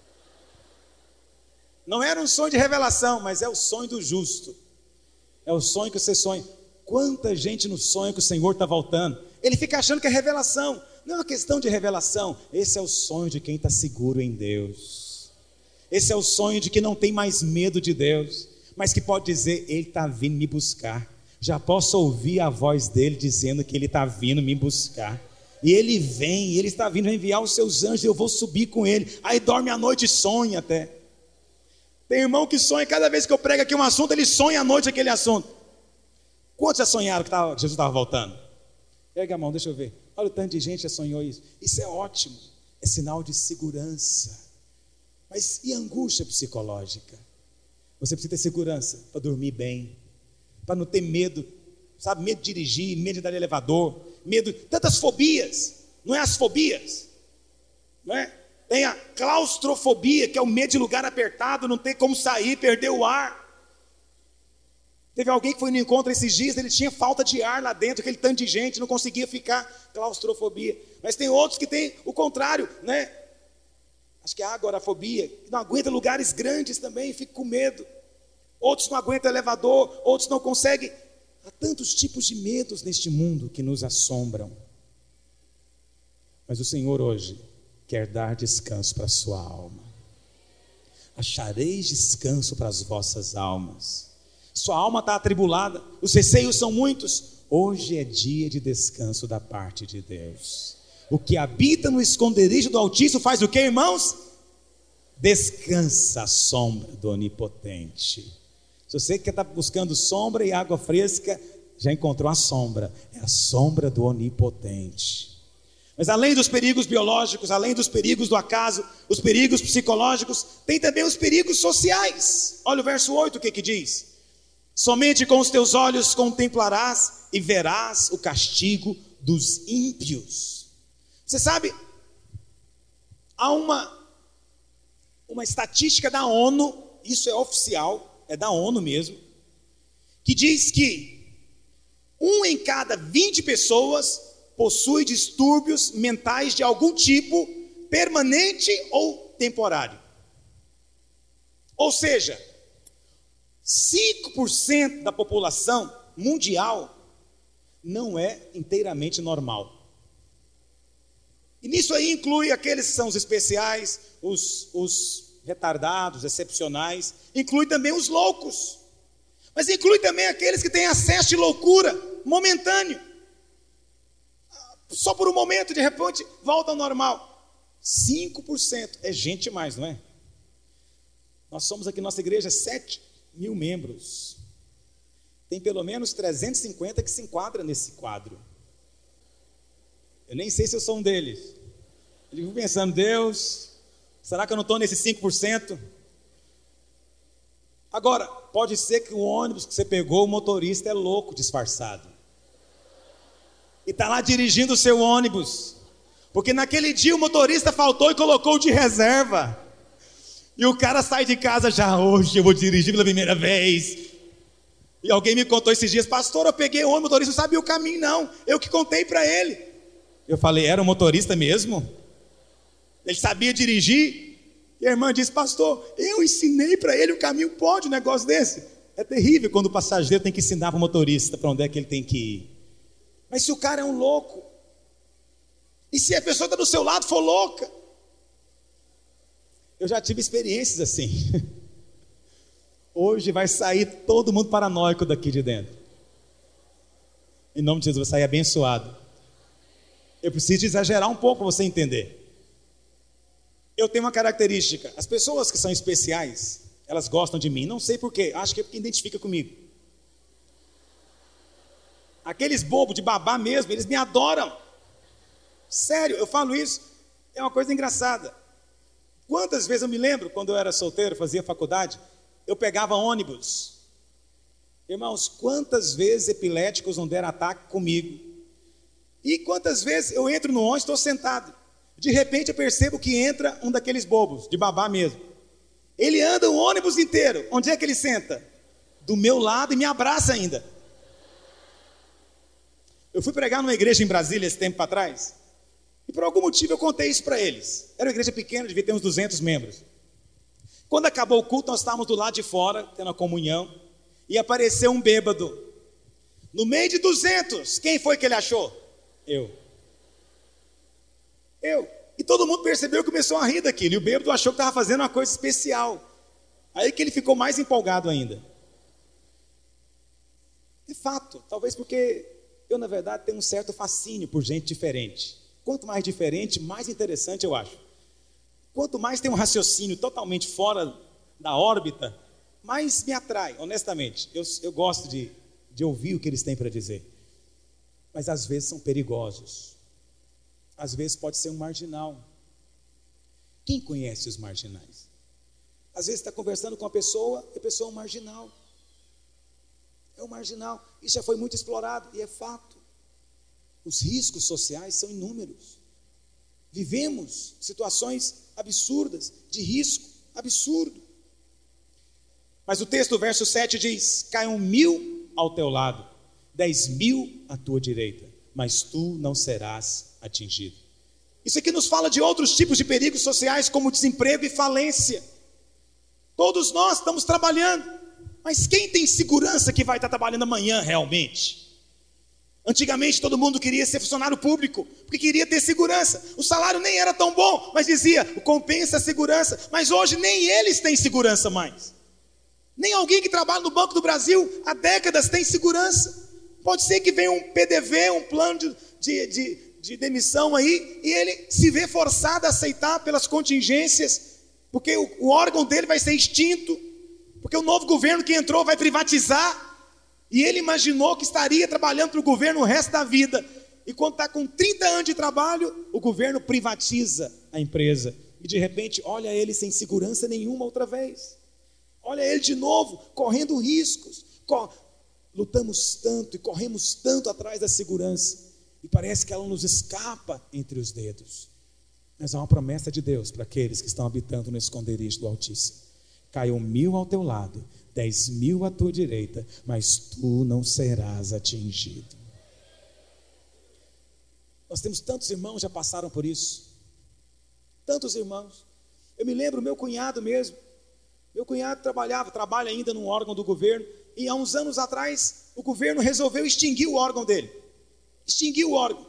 Não era um sonho de revelação, mas é o sonho do justo. É o sonho que você sonha. Quanta gente no sonho que o Senhor está voltando. Ele fica achando que é revelação. não é uma questão de revelação. Esse é o sonho de quem está seguro em Deus. Esse é o sonho de quem não tem mais medo de Deus, mas que pode dizer, Ele está vindo me buscar. Já posso ouvir a voz dele dizendo que Ele está vindo me buscar. E Ele vem, Ele está vindo enviar os seus anjos, eu vou subir com Ele. Aí dorme à noite e sonha até. Tem irmão que sonha, cada vez que eu prego aqui um assunto, ele sonha à noite aquele assunto. Quantos já sonharam que Jesus estava voltando? Pega a mão, deixa eu ver. Olha o tanto de gente já sonhou isso. Isso é ótimo, é sinal de segurança. Mas e a angústia psicológica? Você precisa ter segurança para dormir bem, para não ter medo, sabe? Medo de dirigir, medo de dar elevador, medo, tantas fobias, não é as fobias, não é? Tem a claustrofobia, que é o medo de lugar apertado, não ter como sair, perder o ar. Teve alguém que foi no encontro esses dias, ele tinha falta de ar lá dentro, aquele tanto de gente, não conseguia ficar, claustrofobia. Mas tem outros que tem o contrário, né? Acho que é a agorafobia, não aguenta lugares grandes também, fica com medo. Outros não aguentam elevador, outros não conseguem. Há tantos tipos de medos neste mundo que nos assombram. Mas o Senhor hoje quer dar descanso para a sua alma. Achareis descanso para as vossas almas. Sua alma está atribulada, os receios são muitos. Hoje é dia de descanso da parte de Deus. O que habita no esconderijo do Altíssimo faz o que, irmãos? Descansa à sombra do Onipotente. Se você quer estar buscando sombra e água fresca, já encontrou a sombra. É a sombra do Onipotente. Mas além dos perigos biológicos, além dos perigos do acaso, os perigos psicológicos, tem também os perigos sociais. Olha o verso 8, o que diz? Somente com os teus olhos contemplarás e verás o castigo dos ímpios. Você sabe, há uma estatística da ONU, isso é oficial, é da ONU mesmo, que diz que 1 em cada 20 pessoas possui distúrbios mentais de algum tipo, permanente ou temporário. Ou seja, 5% da população mundial não é inteiramente normal. E nisso aí inclui aqueles que são os especiais, os retardados, excepcionais, inclui também os loucos, mas inclui também aqueles que têm acesso de loucura momentâneo, só por um momento, de repente volta ao normal. 5% é gente demais, não é? Nós somos aqui, nossa igreja, 7.000 membros, tem pelo menos 350 que se enquadram nesse quadro. Eu nem sei se eu sou um deles. Eu fico pensando, Deus, será que eu não estou nesse 5%? Agora, pode ser que o ônibus que você pegou, o motorista é louco disfarçado. E está lá dirigindo o seu ônibus. Porque naquele dia o motorista faltou e colocou de reserva. E o cara sai de casa já, hoje eu vou dirigir pela primeira vez. E alguém me contou esses dias, pastor, eu peguei o ônibus, o motorista não sabia o caminho não. Eu que contei para ele. Eu falei, era um motorista mesmo? Ele sabia dirigir? E a irmã disse, pastor, eu ensinei para ele o caminho. Pode um negócio desse? É terrível quando o passageiro tem que ensinar para o motorista para onde é que ele tem que ir. Mas se o cara é um louco, e se a pessoa está do seu lado for louca? Eu já tive experiências assim. Hoje vai sair todo mundo paranoico daqui de dentro. Em nome de Jesus, vai sair abençoado. Eu preciso exagerar um pouco para você entender. Eu tenho uma característica. As pessoas que são especiais, elas gostam de mim. Não sei porquê, acho que é porque identifica comigo. Aqueles bobos de babá mesmo, eles me adoram. Sério, eu falo isso. É uma coisa engraçada. Quantas vezes eu me lembro, quando eu era solteiro, fazia faculdade, eu pegava ônibus. Irmãos, quantas vezes epiléticos não deram ataque comigo? E quantas vezes eu entro no ônibus, estou sentado. De repente eu percebo que entra um daqueles bobos, de babá mesmo. Ele anda o ônibus inteiro. Onde é que ele senta? Do meu lado e me abraça ainda. Eu fui pregar numa igreja em Brasília esse tempo atrás. E por algum motivo eu contei isso para eles. Era uma igreja pequena, devia ter uns 200 membros. Quando acabou o culto, nós estávamos do lado de fora, tendo a comunhão. E apareceu um bêbado. No meio de 200, quem foi que ele achou? Eu. E todo mundo percebeu e começou a rir daquilo. E o bêbado achou que estava fazendo uma coisa especial. Aí que ele ficou mais empolgado ainda. É fato, talvez porque eu, na verdade, tenho um certo fascínio por gente diferente. Quanto mais diferente, mais interessante eu acho. Quanto mais tem um raciocínio totalmente fora da órbita, mais me atrai, honestamente. Eu gosto de ouvir o que eles têm para dizer. Mas às vezes são perigosos. Às vezes pode ser um marginal. Quem conhece os marginais? Às vezes está conversando com uma pessoa e a pessoa é um marginal. É um marginal. Isso já foi muito explorado e é fato. Os riscos sociais são inúmeros. Vivemos situações absurdas, de risco absurdo. Mas o texto, verso 7 diz: caiam 1000 ao teu lado, 10.000 à tua direita, mas tu não serás atingido. Isso aqui nos fala de outros tipos de perigos sociais, como desemprego e falência. Todos nós estamos trabalhando, mas quem tem segurança que vai estar trabalhando amanhã realmente? Antigamente todo mundo queria ser funcionário público, porque queria ter segurança. O salário nem era tão bom, mas dizia, compensa a segurança. Mas hoje nem eles têm segurança mais. Nem alguém que trabalha no Banco do Brasil há décadas tem segurança. Pode ser que venha um PDV, um plano de demissão aí, e ele se vê forçado a aceitar pelas contingências, porque o órgão dele vai ser extinto, porque o novo governo que entrou vai privatizar. E ele imaginou que estaria trabalhando para o governo o resto da vida. E quando está com 30 anos de trabalho, o governo privatiza a empresa. E de repente, olha ele sem segurança nenhuma outra vez. Olha ele de novo, correndo riscos. Lutamos tanto e corremos tanto atrás da segurança. E parece que ela nos escapa entre os dedos. Mas há uma promessa de Deus para aqueles que estão habitando no esconderijo do Altíssimo. Caiam 1000 ao teu lado, 10.000 à tua direita, mas tu não serás atingido. Nós temos tantos irmãos que já passaram por isso. Tantos irmãos. Eu me lembro, meu cunhado mesmo. Meu cunhado trabalha ainda num órgão do governo. E há uns anos atrás, o governo resolveu extinguir o órgão dele. Extinguiu o órgão.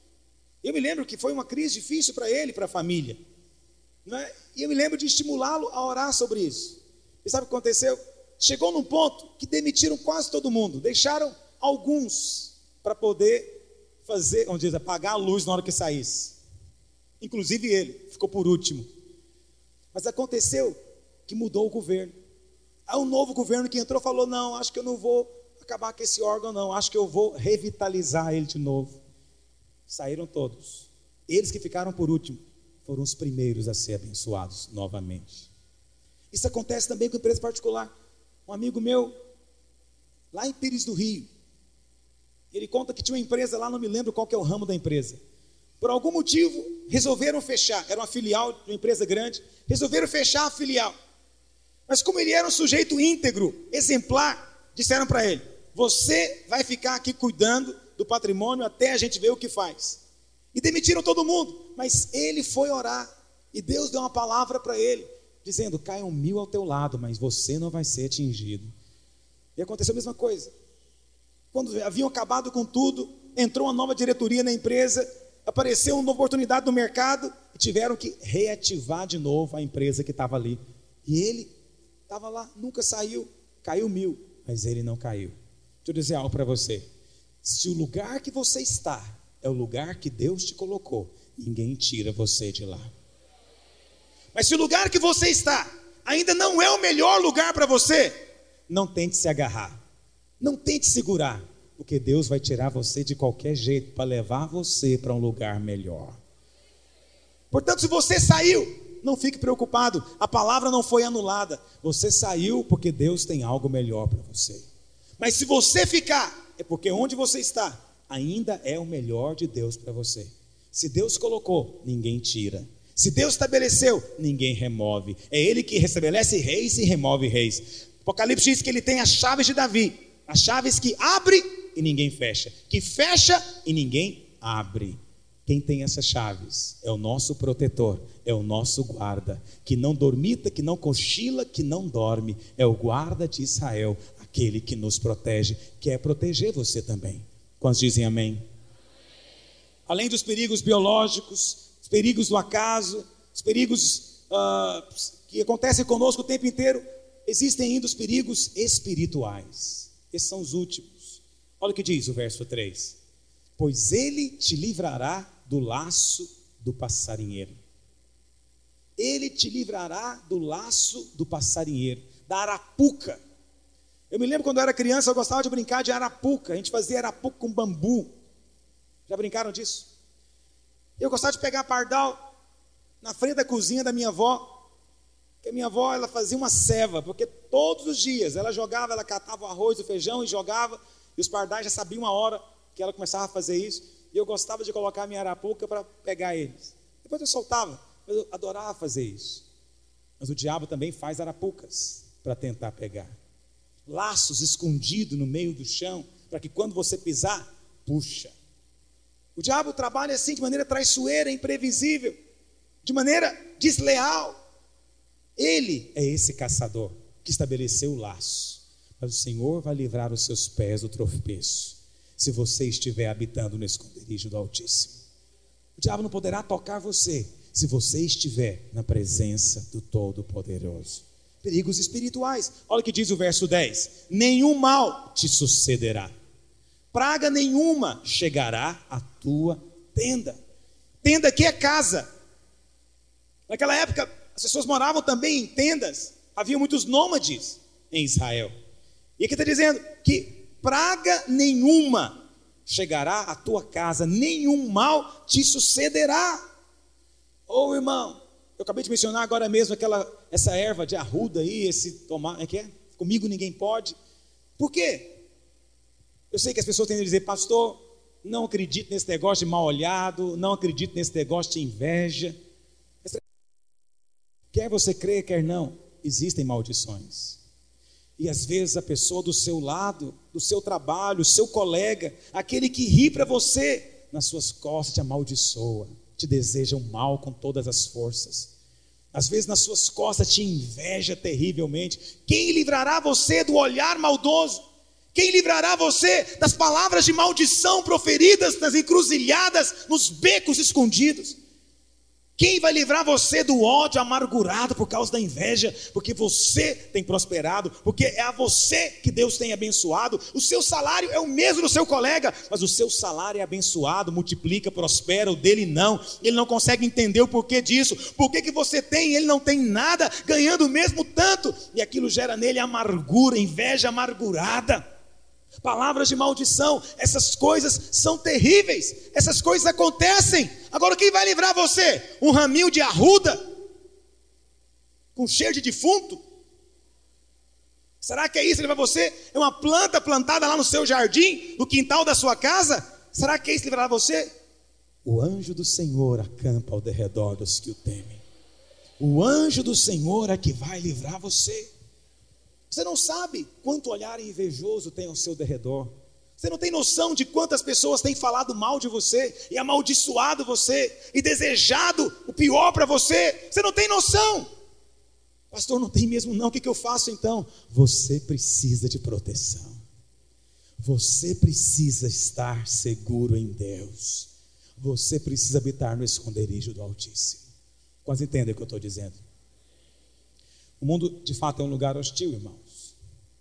Eu me lembro que foi uma crise difícil para ele e para a família. Não é? E eu me lembro de estimulá-lo a orar sobre isso. E sabe o que aconteceu? Chegou num ponto que demitiram quase todo mundo. Deixaram alguns para poder fazer, vamos dizer, apagar a luz na hora que saísse. Inclusive ele, ficou por último. Mas aconteceu que mudou o governo. Aí um novo governo que entrou falou, não, acho que eu não vou acabar com esse órgão não, acho que eu vou revitalizar ele de novo. Saíram todos. Eles que ficaram por último foram os primeiros a ser abençoados novamente. Isso acontece também com empresa particular. Um amigo meu, lá em Pires do Rio, ele conta que tinha uma empresa lá, não me lembro qual que é o ramo da empresa. Por algum motivo, resolveram fechar. Era uma filial de uma empresa grande. Resolveram fechar a filial. Mas como ele era um sujeito íntegro, exemplar, disseram para ele, você vai ficar aqui cuidando do patrimônio até a gente ver o que faz. E demitiram todo mundo. Mas ele foi orar. E Deus deu uma palavra para ele, dizendo, caiam 1000 ao teu lado, mas você não vai ser atingido. E aconteceu a mesma coisa. Quando haviam acabado com tudo, entrou uma nova diretoria na empresa, apareceu uma nova oportunidade no mercado, e tiveram que reativar de novo a empresa que estava ali. E ele estava lá, nunca saiu, caiu 1000, mas ele não caiu. Deixa eu dizer algo para você. Se o lugar que você está é o lugar que Deus te colocou, ninguém tira você de lá. Mas se o lugar que você está ainda não é o melhor lugar para você, não tente se agarrar, não tente segurar, porque Deus vai tirar você de qualquer jeito para levar você para um lugar melhor. Portanto, se você saiu, não fique preocupado, a palavra não foi anulada, você saiu porque Deus tem algo melhor para você. Mas se você ficar, é porque onde você está ainda é o melhor de Deus para você. Se Deus colocou, ninguém tira. Se Deus estabeleceu, ninguém remove. É Ele que estabelece reis e remove reis. Apocalipse diz que Ele tem as chaves de Davi, as chaves que abre e ninguém fecha, que fecha e ninguém abre. Quem tem essas chaves é o nosso protetor, é o nosso guarda, que não dormita, que não cochila, que não dorme, é o guarda de Israel, aquele que nos protege, quer proteger você também. Quantos dizem amém? Além dos perigos biológicos, os perigos do acaso, os perigos que acontecem conosco o tempo inteiro. Existem ainda os perigos espirituais. Esses são os últimos. Olha o que diz o verso 3. Pois ele te livrará do laço do passarinheiro. Ele te livrará do laço do passarinheiro, da arapuca. Eu me lembro quando eu era criança, eu gostava de brincar de arapuca. A gente fazia arapuca com bambu. Já brincaram disso? Eu gostava de pegar pardal na frente da cozinha da minha avó. Porque a minha avó, ela fazia uma ceva, porque todos os dias ela jogava, ela catava o arroz, o feijão e jogava, e os pardais já sabiam a hora que ela começava a fazer isso, e eu gostava de colocar a minha arapuca para pegar eles. Depois eu soltava, mas eu adorava fazer isso. Mas o diabo também faz arapucas para tentar pegar. Laços escondidos no meio do chão, para que quando você pisar, puxa. O diabo trabalha assim, de maneira traiçoeira, imprevisível, de maneira desleal. Ele é esse caçador que estabeleceu o laço. Mas o Senhor vai livrar os seus pés do tropeço, se você estiver habitando no esconderijo do Altíssimo. O diabo não poderá tocar você, se você estiver na presença do Todo-Poderoso. Perigos espirituais. Olha o que diz o verso 10. Nenhum mal te sucederá. Praga nenhuma chegará à tua tenda. Tenda aqui é casa. Naquela época, as pessoas moravam também em tendas. Havia muitos nômades em Israel. E aqui está dizendo que praga nenhuma chegará à tua casa, nenhum mal te sucederá. Ô irmão, eu acabei de mencionar agora mesmo essa erva de arruda aí, esse tomate, que é? Comigo ninguém pode. Por quê? Eu sei que as pessoas tendem a dizer, pastor, não acredito nesse negócio de mal olhado, não acredito nesse negócio de inveja. Quer você creia, quer não, existem maldições. E às vezes a pessoa do seu lado, do seu trabalho, o seu colega, aquele que ri para você, nas suas costas te amaldiçoa, te deseja o mal com todas as forças. Às vezes nas suas costas te inveja terrivelmente. Quem livrará você do olhar maldoso? Quem livrará você das palavras de maldição proferidas nas encruzilhadas, nos becos escondidos? Quem vai livrar você do ódio amargurado por causa da inveja? Porque você tem prosperado, porque é a você que Deus tem abençoado. O seu salário é o mesmo do seu colega, mas o seu salário é abençoado, multiplica, prospera, o dele não. Ele não consegue entender o porquê disso. Por que você tem e ele não tem nada, ganhando o mesmo tanto? E aquilo gera nele amargura, inveja amargurada. Palavras de maldição, essas coisas são terríveis, essas coisas acontecem. Agora quem vai livrar você? Um raminho de arruda com cheiro de defunto? Será que é isso que livrar você? É uma planta plantada lá no seu jardim, no quintal da sua casa? Será que é isso que livrará você? O anjo do Senhor acampa ao derredor dos que o temem. O anjo do Senhor é que vai livrar você. Você não sabe quanto olhar invejoso tem ao seu derredor. Você não tem noção de quantas pessoas têm falado mal de você e amaldiçoado você e desejado o pior para você. Você não tem noção. Pastor, não tem mesmo não. O que eu faço então? Você precisa de proteção. Você precisa estar seguro em Deus. Você precisa habitar no esconderijo do Altíssimo. Quase entendem o que eu estou dizendo? O mundo, de fato, é um lugar hostil, irmãos.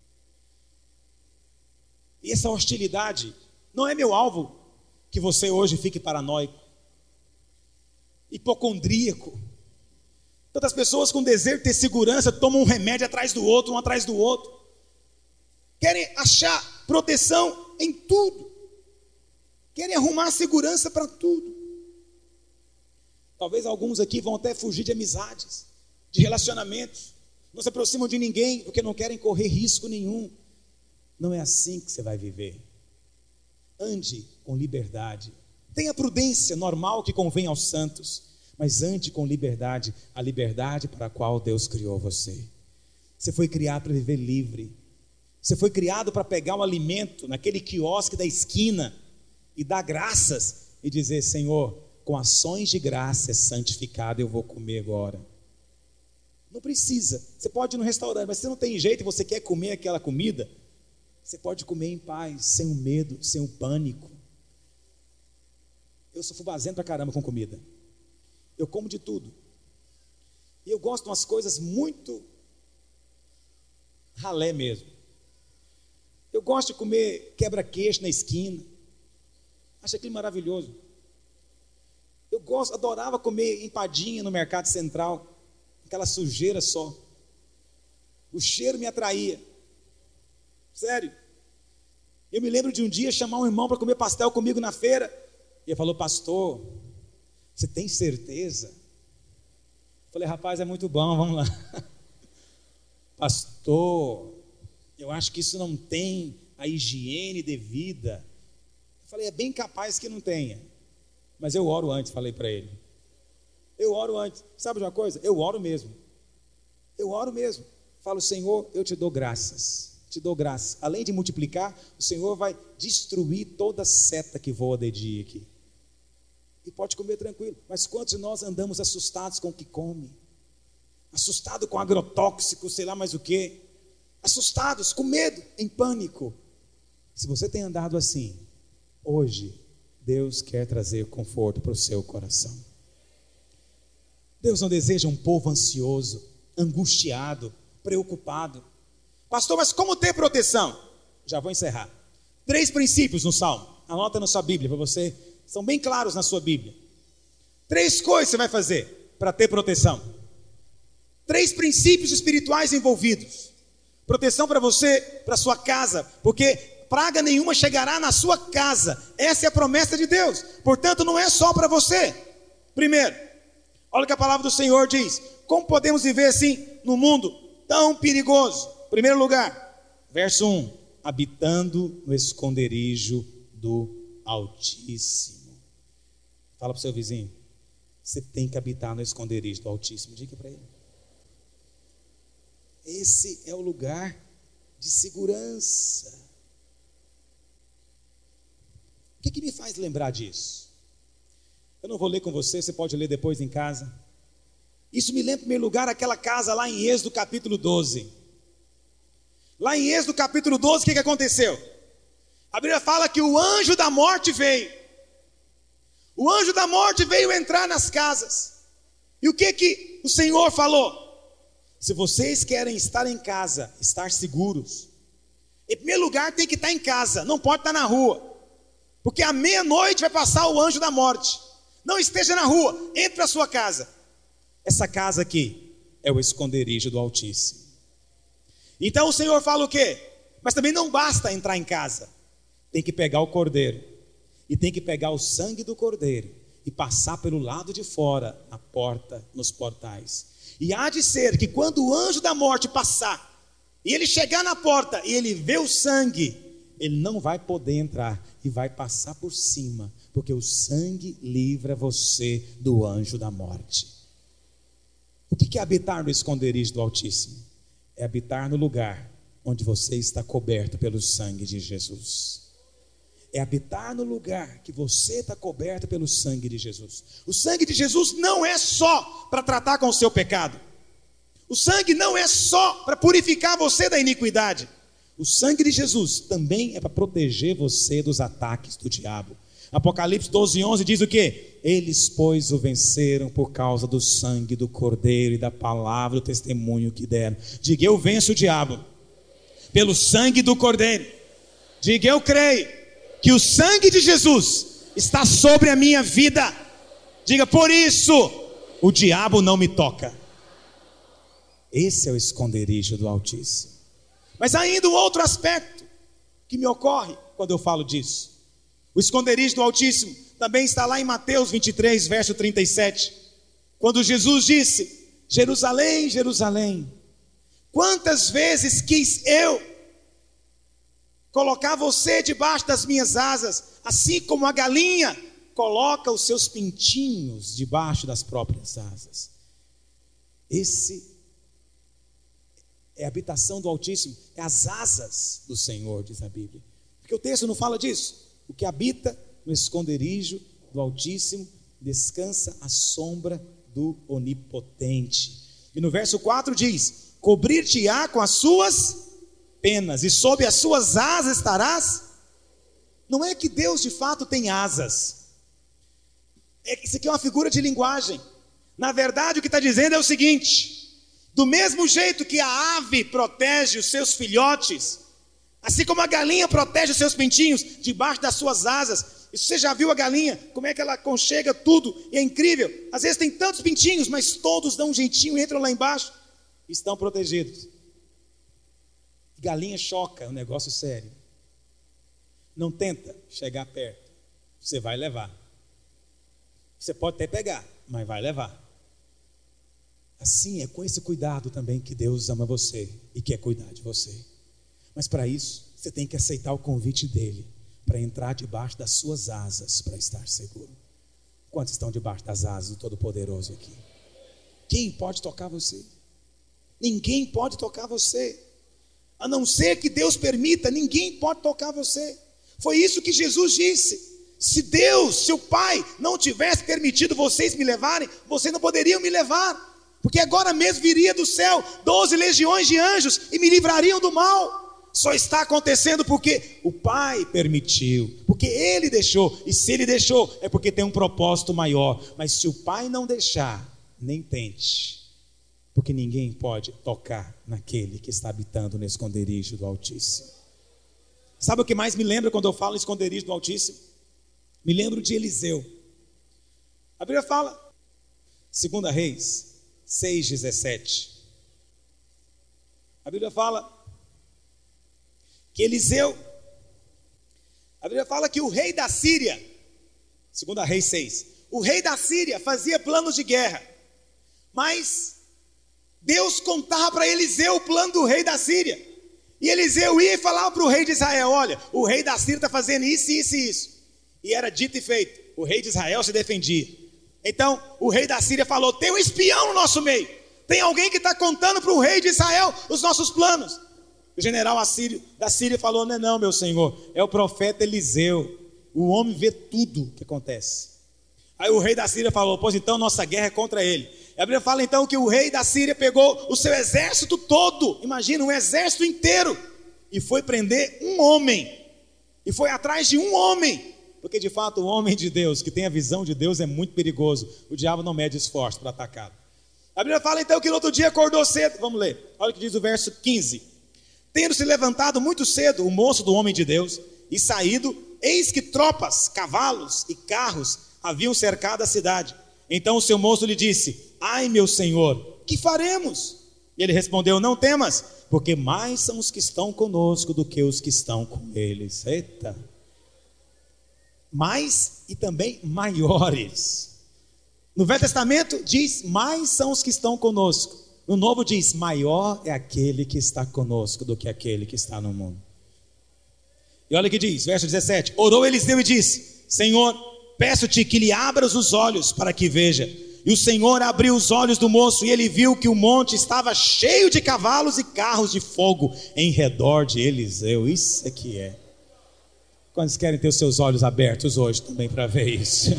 E essa hostilidade não é meu alvo que você hoje fique paranoico, hipocondríaco. Tantas pessoas com desejo de ter segurança tomam um remédio atrás do outro, um atrás do outro. Querem achar proteção em tudo. Querem arrumar segurança para tudo. Talvez alguns aqui vão até fugir de amizades, de relacionamentos. Não se aproximam de ninguém porque não querem correr risco nenhum. Não é assim que você vai viver. Ande com liberdade. Tenha prudência normal que convém aos santos, mas ande com liberdade, a liberdade para a qual Deus criou você. Você foi criado para viver livre. Você foi criado para pegar o alimento naquele quiosque da esquina e dar graças e dizer, Senhor, com ações de graça é santificado, eu vou comer agora. Não precisa, você pode ir no restaurante, mas se você não tem jeito e você quer comer aquela comida, você pode comer em paz, sem o medo, sem o pânico. Eu sou fubazento pra caramba com comida. Eu como de tudo. E eu gosto de umas coisas muito ralé mesmo. Eu gosto de comer quebra-queixo na esquina. Acho aquilo maravilhoso. Adorava comer empadinha no Mercado Central. Aquela sujeira só. O cheiro me atraía. Sério. Eu me lembro de um dia chamar um irmão para comer pastel comigo na feira. E ele falou: pastor, você tem certeza? Eu falei: rapaz, é muito bom, vamos lá. Pastor, eu acho que isso não tem a higiene devida. Eu falei: é bem capaz que não tenha. Mas eu oro antes, falei para ele. Eu oro antes. Sabe de uma coisa? Eu oro mesmo. Eu oro mesmo. Falo: Senhor, eu te dou graças. Te dou graças. Além de multiplicar, o Senhor vai destruir toda seta que voa de dia aqui. E pode comer tranquilo. Mas quantos de nós andamos assustados com o que come? Assustado com agrotóxico, sei lá mais o quê. Assustados, com medo, em pânico. Se você tem andado assim, hoje Deus quer trazer conforto para o seu coração. Deus não deseja um povo ansioso, angustiado, preocupado. Pastor, mas como ter proteção? Já vou encerrar. 3 princípios no Salmo. Anota na sua Bíblia para você. São bem claros na sua Bíblia. 3 coisas você vai fazer para ter proteção. 3 princípios espirituais envolvidos. Proteção para você, para sua casa, porque praga nenhuma chegará na sua casa. Essa é a promessa de Deus. Portanto, não é só para você. Primeiro, olha o que a palavra do Senhor diz. Como podemos viver assim num mundo tão perigoso? Primeiro lugar, verso 1: habitando no esconderijo do Altíssimo. Fala para o seu vizinho: você tem que habitar no esconderijo do Altíssimo. Diga para ele. Esse é o lugar de segurança. O que me faz lembrar disso? Eu não vou ler com você, você pode ler depois em casa. Isso me lembra, em primeiro lugar, aquela casa lá em Êxodo capítulo 12. Lá em Êxodo capítulo 12, o que aconteceu? A Bíblia fala que o anjo da morte veio. O anjo da morte veio entrar nas casas. E o que o Senhor falou? Se vocês querem estar em casa, estar seguros, em primeiro lugar tem que estar em casa, não pode estar na rua. Porque à meia-noite vai passar o anjo da morte. Não esteja na rua, entre para a sua casa. Essa casa aqui é o esconderijo do Altíssimo. Então o Senhor fala o quê? Mas também não basta entrar em casa. Tem que pegar o cordeiro. E tem que pegar o sangue do cordeiro e passar pelo lado de fora, na porta, nos portais. E há de ser que quando o anjo da morte passar, e ele chegar na porta, e ele vê o sangue, ele não vai poder entrar, e vai passar por cima, porque o sangue livra você do anjo da morte. O que é habitar no esconderijo do Altíssimo? É habitar no lugar onde você está coberto pelo sangue de Jesus. É habitar no lugar que você está coberto pelo sangue de Jesus. O sangue de Jesus não é só para tratar com o seu pecado. O sangue não é só para purificar você da iniquidade. O sangue de Jesus também é para proteger você dos ataques do diabo. Apocalipse 12:11 diz o quê? Eles, pois, o venceram por causa do sangue do Cordeiro e da palavra, do testemunho que deram. Diga: eu venço o diabo pelo sangue do Cordeiro. Diga: eu creio que o sangue de Jesus está sobre a minha vida. Diga: por isso o diabo não me toca. Esse é o esconderijo do Altíssimo. Mas ainda um outro aspecto que me ocorre quando eu falo disso. O esconderijo do Altíssimo também está lá em Mateus 23, verso 37. Quando Jesus disse: Jerusalém, Jerusalém, quantas vezes quis eu colocar você debaixo das minhas asas, assim como a galinha coloca os seus pintinhos debaixo das próprias asas. Esse é a habitação do Altíssimo, é as asas do Senhor, diz a Bíblia. Porque o texto não fala disso. O que habita no esconderijo do Altíssimo descansa à sombra do Onipotente. E no verso 4 diz: cobrir-te-á com as suas penas, e sob as suas asas estarás. Não é que Deus de fato tem asas. Isso aqui é uma figura de linguagem. Na verdade, o que está dizendo é o seguinte: do mesmo jeito que a ave protege os seus filhotes, assim como a galinha protege os seus pintinhos debaixo das suas asas. E você já viu a galinha, como é que ela aconchega tudo, e é incrível. Às vezes tem tantos pintinhos, mas todos dão um jeitinho e entram lá embaixo, e estão protegidos. Galinha choca, é um negócio sério. Não tenta chegar perto, você vai levar. Você pode até pegar, mas vai levar. Assim é com esse cuidado também que Deus ama você e quer cuidar de você. Mas para isso, você tem que aceitar o convite dele, para entrar debaixo das suas asas, para estar seguro. Quantos estão debaixo das asas do Todo-Poderoso aqui? Quem pode tocar você? Ninguém pode tocar você. A não ser que Deus permita, ninguém pode tocar você. Foi isso que Jesus disse. Se Deus, se o Pai, não tivesse permitido vocês me levarem, vocês não poderiam me levar. Porque agora mesmo viria do céu 12 legiões de anjos e me livrariam do mal. Só está acontecendo porque o Pai permitiu, porque Ele deixou. E se Ele deixou, é porque tem um propósito maior. Mas se o Pai não deixar, nem tente, porque ninguém pode tocar naquele que está habitando no esconderijo do Altíssimo. Sabe o que mais me lembra quando eu falo em esconderijo do Altíssimo? Me lembro de Eliseu. A Bíblia fala, 2 Reis 6,17. A Bíblia fala que Eliseu, a Bíblia fala que o rei da Síria, 2 Reis 6, o rei da Síria fazia planos de guerra, mas Deus contava para Eliseu o plano do rei da Síria, e Eliseu ia e falava para o rei de Israel: olha, o rei da Síria está fazendo isso, isso e isso, e era dito e feito, o rei de Israel se defendia. Então o rei da Síria falou: tem um espião no nosso meio, tem alguém que está contando para o rei de Israel os nossos planos. O general assírio da Síria falou: não é não, meu senhor, é o profeta Eliseu, o homem vê tudo que acontece. Aí o rei da Síria falou: pois então nossa guerra é contra ele. E a Bíblia fala então que o rei da Síria pegou o seu exército todo, imagina, um exército inteiro, e foi prender um homem, e foi atrás de um homem, porque de fato o homem de Deus, que tem a visão de Deus, é muito perigoso. O diabo não mede esforço para atacá-lo. A Bíblia fala então que no outro dia acordou cedo. Vamos ler, olha o que diz o verso 15. Tendo se levantado muito cedo o moço do homem de Deus e saído, eis que tropas, cavalos e carros haviam cercado a cidade. Então o seu moço lhe disse: ai, meu senhor, que faremos? E ele respondeu: não temas, porque mais são os que estão conosco do que os que estão com eles. Eita! Mais e também maiores. No Velho Testamento diz: mais são os que estão conosco. No Novo diz: maior é aquele que está conosco do que aquele que está no mundo. E olha o que diz, verso 17. Orou Eliseu e disse: Senhor, peço-te que lhe abras os olhos para que veja. E o Senhor abriu os olhos do moço, e ele viu que o monte estava cheio de cavalos e carros de fogo em redor de Eliseu. Isso é que é. Quantos querem ter os seus olhos abertos hoje também para ver isso?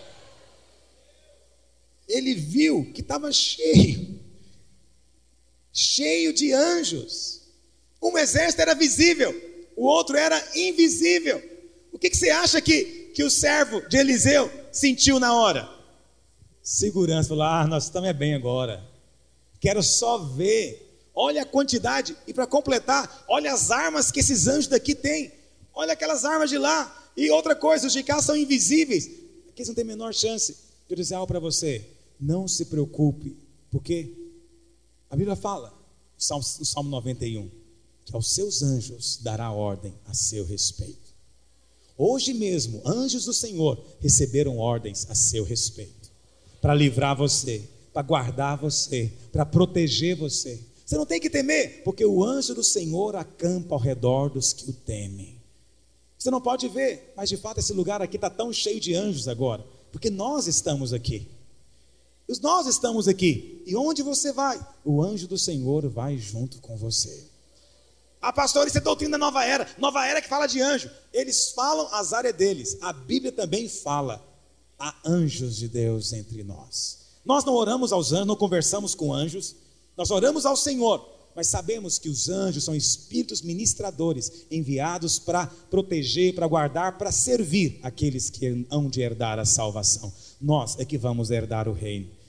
Ele viu que estava cheio de anjos. Um exército era visível, o outro era invisível. O que você acha que o servo de Eliseu sentiu na hora? Segurança. Falou: nós estamos bem agora, quero só ver. Olha a quantidade, e para completar, olha as armas que esses anjos daqui têm, olha aquelas armas de lá. E outra coisa, os de cá são invisíveis, aqui eles não têm a menor chance. De eu dizer algo para você: não se preocupe, porque a Bíblia fala, no Salmo 91, que aos seus anjos dará ordem a seu respeito. Hoje mesmo, anjos do Senhor receberam ordens a seu respeito, para livrar você, para guardar você, para proteger você. Você não tem que temer, porque o anjo do Senhor acampa ao redor dos que o temem. Você não pode ver, mas de fato esse lugar aqui está tão cheio de anjos agora, porque nós estamos aqui. Nós estamos aqui, e onde você vai? O anjo do Senhor vai junto com você. Pastor, isso é doutrina da nova era que fala de anjo. Eles falam, as áreas deles. A Bíblia também fala: há anjos de Deus entre nós. Nós não oramos aos anjos, não conversamos com anjos, nós oramos ao Senhor, mas sabemos que os anjos são espíritos ministradores, enviados para proteger, para guardar, para servir aqueles que hão de herdar a salvação. Nós é que vamos herdar o reino.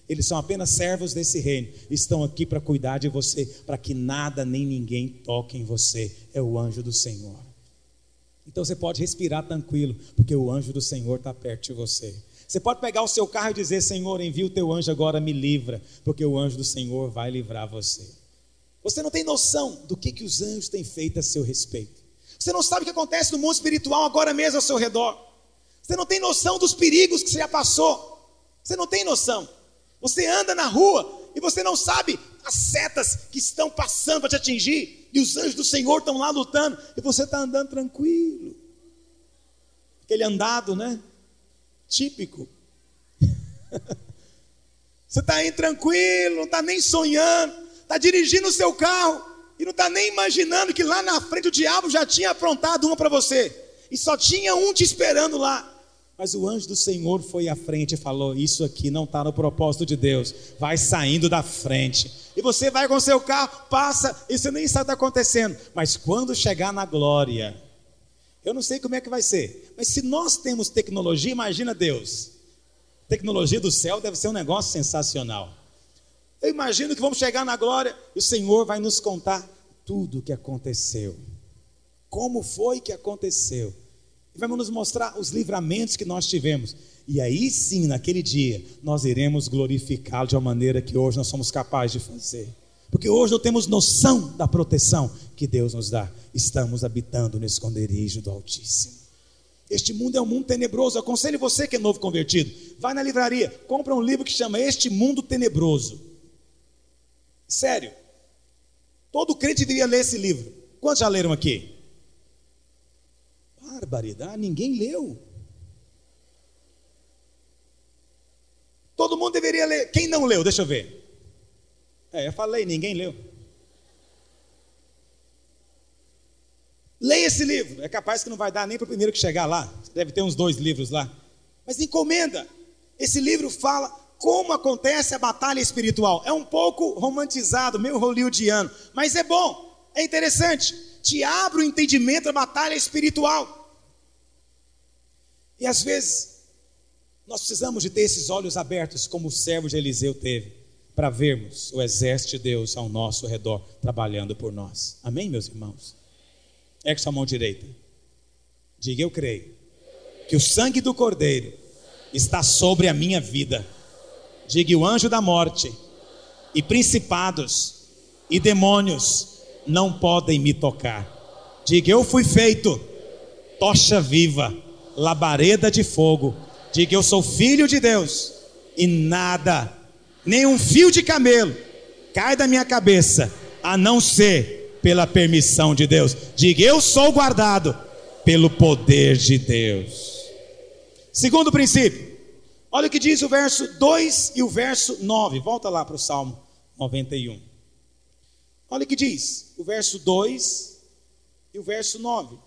Eles são apenas servos desse reino. Estão aqui para cuidar de você, para que nada nem ninguém toque em você. É o anjo do Senhor. Então você pode respirar tranquilo, porque o anjo do Senhor está perto de você. Você pode pegar o seu carro e dizer: Senhor, envia o teu anjo agora, me livra, porque o anjo do Senhor vai livrar você. Você não tem noção do que os anjos têm feito a seu respeito. Você não sabe o que acontece no mundo espiritual agora mesmo ao seu redor. Você não tem noção dos perigos que você já passou. Você não tem noção. Você anda na rua e você não sabe as setas que estão passando para te atingir, e os anjos do Senhor estão lá lutando, e você está andando tranquilo. Aquele andado, né? Típico. Você está aí tranquilo, não está nem sonhando, está dirigindo o seu carro e não está nem imaginando que lá na frente o diabo já tinha aprontado uma para você, e só tinha um te esperando lá. Mas o anjo do Senhor foi à frente e falou: isso aqui não está no propósito de Deus, vai saindo da frente. E você vai com o seu carro, passa, e você nem sabe o que está acontecendo. Mas quando chegar na glória, eu não sei como é que vai ser, mas se nós temos tecnologia, imagina Deus. Tecnologia do céu deve ser um negócio sensacional. Eu imagino que vamos chegar na glória e o Senhor vai nos contar tudo o que aconteceu, como foi que aconteceu, e vai nos mostrar os livramentos que nós tivemos. E aí sim, naquele dia, nós iremos glorificá-lo de uma maneira que hoje nós somos capazes de fazer. Porque hoje não temos noção da proteção que Deus nos dá. Estamos habitando no esconderijo do Altíssimo. Este mundo é um mundo tenebroso. Eu aconselho você que é novo convertido, vai na livraria, compra um livro que chama Este Mundo Tenebroso. Sério, todo crente deveria ler esse livro. Quantos já leram aqui? Barbaridade, ninguém leu. Todo mundo deveria ler. Quem não leu? Deixa eu ver. Eu falei, ninguém leu. Leia esse livro. É capaz que não vai dar nem para o primeiro que chegar lá. Deve ter uns 2 livros lá. Mas encomenda. Esse livro fala como acontece a batalha espiritual. É um pouco romantizado, meio hollywoodiano, mas é bom, é interessante. Te abre o entendimento da batalha espiritual. E às vezes nós precisamos de ter esses olhos abertos, como o servo de Eliseu teve, para vermos o exército de Deus ao nosso redor, trabalhando por nós. Amém, meus irmãos? Ergue sua mão direita. Diga: eu creio que o sangue do Cordeiro está sobre a minha vida. Diga: o anjo da morte e principados e demônios não podem me tocar. Diga: eu fui feito tocha viva, labareda de fogo. Diga: eu sou filho de Deus, e nada, nem um fio de camelo cai da minha cabeça, a não ser pela permissão de Deus. Diga: eu sou guardado pelo poder de Deus. Segundo princípio, olha o que diz o verso 2 e o verso 9. Volta lá para o Salmo 91. Olha o que diz o verso 2 e o verso 9.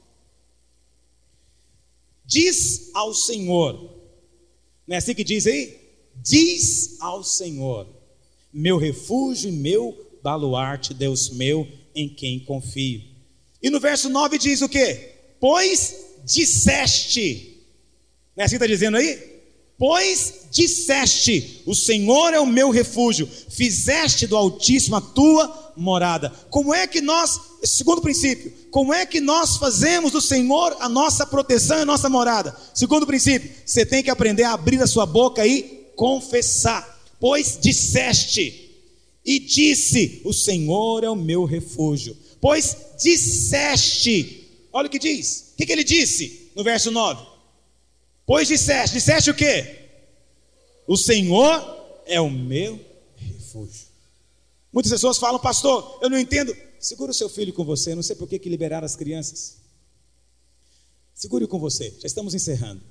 Diz ao Senhor. Não é assim que diz aí? Diz ao Senhor: meu refúgio e meu baluarte, Deus meu, em quem confio. E no verso 9 diz o quê? Pois disseste. Não é assim que está dizendo aí? Pois disseste: o Senhor é o meu refúgio, fizeste do Altíssimo a tua morada. Como é que nós, segundo princípio, como é que nós fazemos do Senhor a nossa proteção e a nossa morada? Segundo princípio, você tem que aprender a abrir a sua boca e confessar. Pois disseste e disse: o Senhor é o meu refúgio. Pois disseste. Olha o que diz. O que ele disse no verso 9? Pois disseste. Disseste o quê? O Senhor é o meu refúgio. Muitas pessoas falam: pastor, eu não entendo. Segura o seu filho com você. Eu não sei por que liberaram as crianças. Segure-o com você. Já estamos encerrando.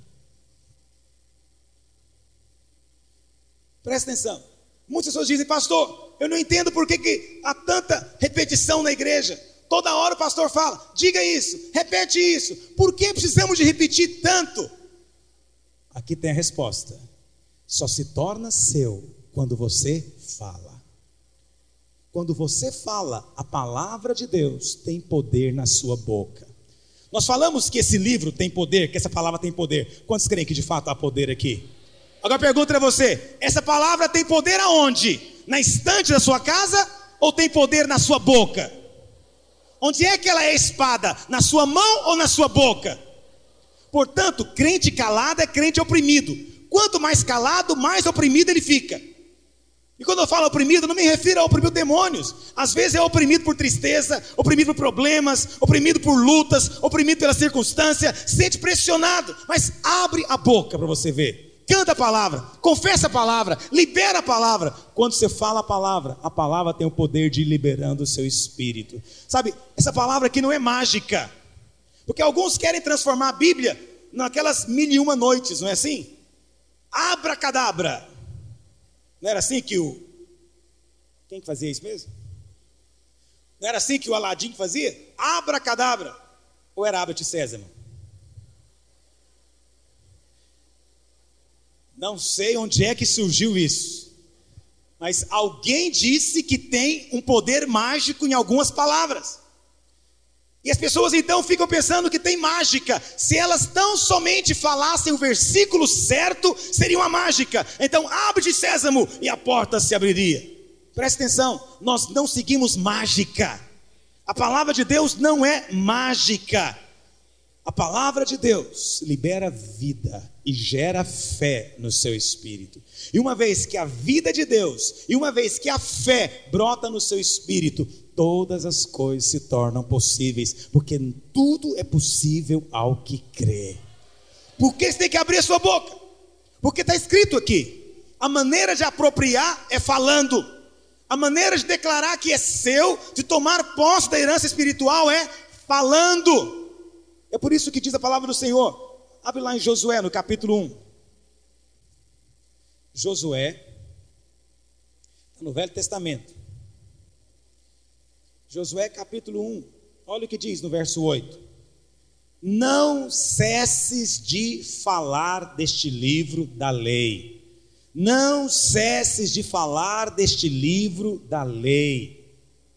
Presta atenção. Muitas pessoas dizem: pastor, eu não entendo por que há tanta repetição na igreja. Toda hora o pastor fala: diga isso, repete isso. Por que precisamos de repetir tanto? Aqui tem a resposta. Só se torna seu quando você fala. Quando você fala, a palavra de Deus tem poder na sua boca. Nós falamos que esse livro tem poder, que essa palavra tem poder. Quantos creem que de fato há poder aqui? Agora pergunta a você, essa palavra tem poder aonde? Na estante da sua casa ou tem poder na sua boca? Onde é que ela é espada? Na sua mão ou na sua boca? Portanto, crente calado é crente oprimido. Quanto mais calado, mais oprimido ele fica. E quando eu falo oprimido, não me refiro a oprimir demônios. Às vezes é oprimido por tristeza, oprimido por problemas, oprimido por lutas, oprimido pela circunstância, se sente pressionado. Mas abre a boca para você ver. Canta a palavra, confessa a palavra, libera a palavra. Quando você fala a palavra tem o poder de ir liberando o seu espírito. Sabe, essa palavra aqui não é mágica. Porque alguns querem transformar a Bíblia naquelas 1001 noites, não é assim? Abracadabra. Não era assim que quem que fazia isso mesmo? Não era assim que o Aladim fazia? Abracadabra. Ou era Abra de Sésamo? Não sei onde é que surgiu isso, mas alguém disse que tem um poder mágico em algumas palavras. E as pessoas então ficam pensando que tem mágica. Se elas tão somente falassem o versículo certo, seria uma mágica. Então abre de sésamo e a porta se abriria. Preste atenção, nós não seguimos mágica. A palavra de Deus não é mágica. A palavra de Deus libera vida e gera fé no seu espírito. E uma vez que a vida de Deus, e uma vez que a fé brota no seu espírito, todas as coisas se tornam possíveis, porque tudo é possível ao que crê. Por que você tem que abrir a sua boca? Porque está escrito aqui, a maneira de apropriar é falando, a maneira de declarar que é seu, de tomar posse da herança espiritual é falando. É por isso que diz a palavra do Senhor. Abre lá em Josué, no capítulo 1. Josué, no Velho Testamento. Josué capítulo 1. Olha o que diz no verso 8. Não cesses de falar deste livro da lei. Não cesses de falar deste livro da lei.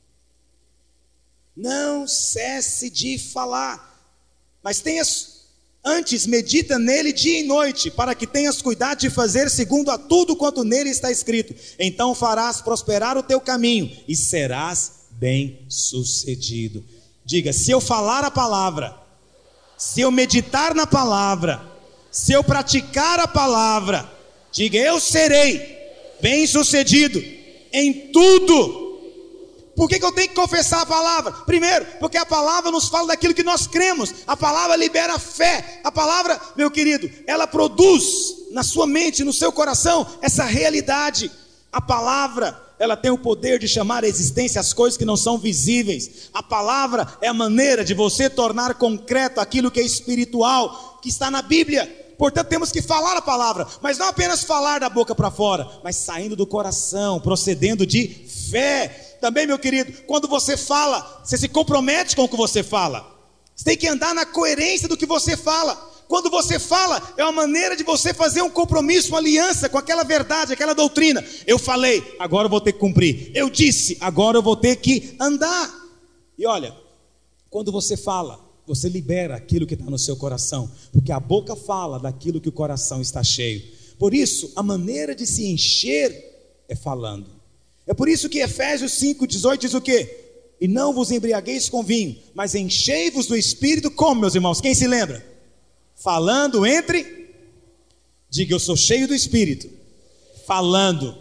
Não cesse de falar. Mas antes medita nele dia e noite, para que tenhas cuidado de fazer segundo a tudo quanto nele está escrito. Então farás prosperar o teu caminho e serás bem sucedido. Diga, se eu falar a palavra, se eu meditar na palavra, se eu praticar a palavra, diga, eu serei bem sucedido em tudo. Por que eu tenho que confessar a palavra? Primeiro, porque a palavra nos fala daquilo que nós cremos. A palavra libera fé. A palavra, meu querido, ela produz na sua mente, no seu coração, essa realidade. A palavra, ela tem o poder de chamar à existência as coisas que não são visíveis. A palavra é a maneira de você tornar concreto aquilo que é espiritual, que está na Bíblia. Portanto, temos que falar a palavra, mas não apenas falar da boca para fora, mas saindo do coração, procedendo de fé. Também, meu querido, quando você fala, você se compromete com o que você fala. Você tem que andar na coerência do que você fala. Quando você fala, é uma maneira de você fazer um compromisso, uma aliança com aquela verdade, aquela doutrina. Eu falei, agora eu vou ter que cumprir. Eu disse, agora eu vou ter que andar. E olha, quando você fala, você libera aquilo que está no seu coração, porque a boca fala daquilo que o coração está cheio. Por isso, a maneira de se encher é falando. É por isso que Efésios 5:18 diz o quê? E não vos embriagueis com vinho, mas enchei-vos do Espírito, como, meus irmãos? Quem se lembra? Falando diga, eu sou cheio do Espírito, falando,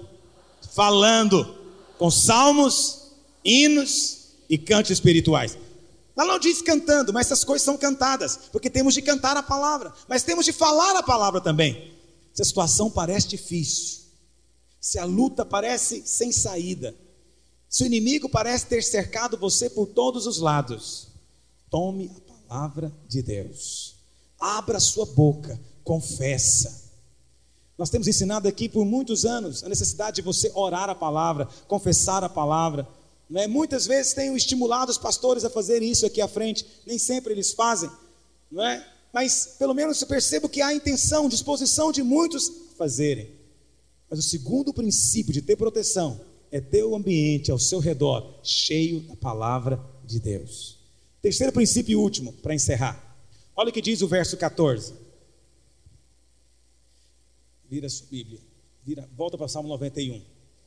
com salmos, hinos e cantos espirituais. Lá não diz cantando, mas essas coisas são cantadas, porque temos de cantar a palavra, mas temos de falar a palavra também. Se a situação parece difícil, se a luta parece sem saída, se o inimigo parece ter cercado você por todos os lados, tome a palavra de Deus, abra a sua boca, confessa. Nós temos ensinado aqui por muitos anos a necessidade de você orar a palavra, confessar a palavra, não é? Muitas vezes tenho estimulado os pastores a fazerem isso aqui à frente, nem sempre eles fazem, não é? Mas pelo menos eu percebo que há intenção, disposição de muitos a fazerem. Mas o segundo princípio de ter proteção é ter o ambiente ao seu redor cheio da palavra de Deus. Terceiro princípio e último, para encerrar. Olha o que diz o verso 14. Vira a sua Bíblia. Volta para Salmo 91.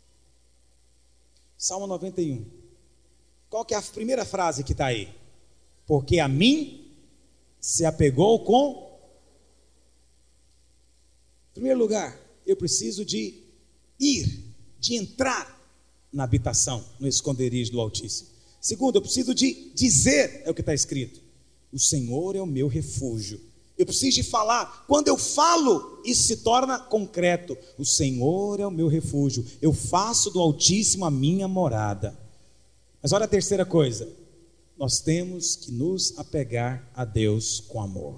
Salmo 91. Qual que é a primeira frase que está aí? Porque a mim se apegou com... Em primeiro lugar, eu preciso de entrar na habitação, no esconderijo do Altíssimo. Segundo, eu preciso de dizer, é o que está escrito: o Senhor é o meu refúgio. Eu preciso de falar. Quando eu falo, isso se torna concreto. O Senhor é o meu refúgio. Eu faço do Altíssimo a minha morada. Mas olha a terceira coisa. Nós temos que nos apegar a Deus com amor.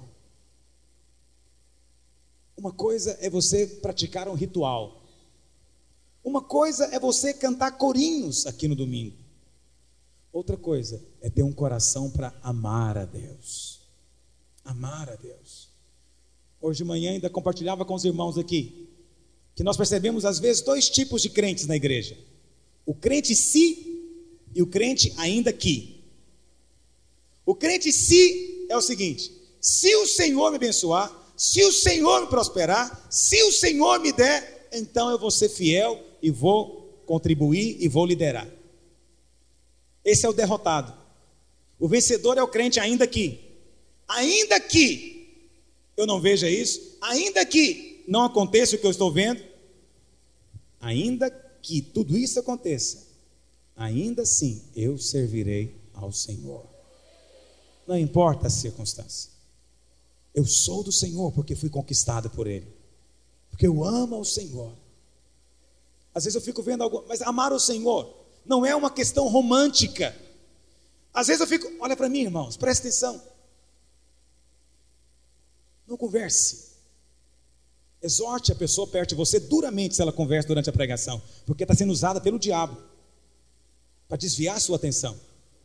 Uma coisa é você praticar um ritual. Uma coisa é você cantar corinhos aqui no domingo. Outra coisa é ter um coração para amar a Deus. Amar a Deus. Hoje de manhã ainda compartilhava com os irmãos aqui que nós percebemos às vezes dois tipos de crentes na igreja: o crente se e o crente ainda que. O crente se é o seguinte: se o Senhor me abençoar, se o Senhor me prosperar, se o Senhor me der, então eu vou ser fiel e vou contribuir e vou liderar. Esse é o derrotado. O vencedor é o crente ainda que. Ainda que eu não veja isso, ainda que não aconteça o que eu estou vendo, ainda que tudo isso aconteça, ainda assim eu servirei ao Senhor. Não importa a circunstância. Eu sou do Senhor porque fui conquistado por Ele, porque eu amo ao Senhor. Às vezes eu fico vendo algo, mas amar o Senhor não é uma questão romântica. Às vezes eu fico, olha para mim, irmãos, presta atenção. Não converse. Exorte a pessoa perto de você duramente se ela conversa durante a pregação, porque está sendo usada pelo diabo para desviar a sua atenção.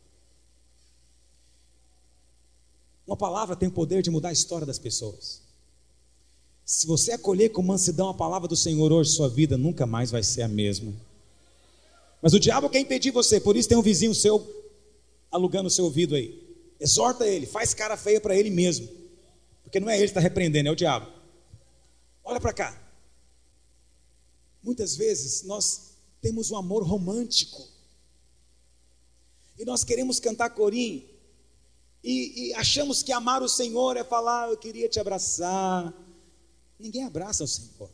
Uma palavra tem o poder de mudar a história das pessoas. Se você acolher com mansidão a palavra do Senhor hoje, sua vida nunca mais vai ser a mesma. Mas o diabo quer impedir você, por isso tem um vizinho seu alugando o seu ouvido aí. Exorta ele, faz cara feia para ele mesmo, porque não é ele que está repreendendo, é o diabo. Olha para cá. Muitas vezes nós temos um amor romântico e nós queremos cantar corinho e achamos que amar o Senhor é falar: eu queria te abraçar. Ninguém abraça o Senhor.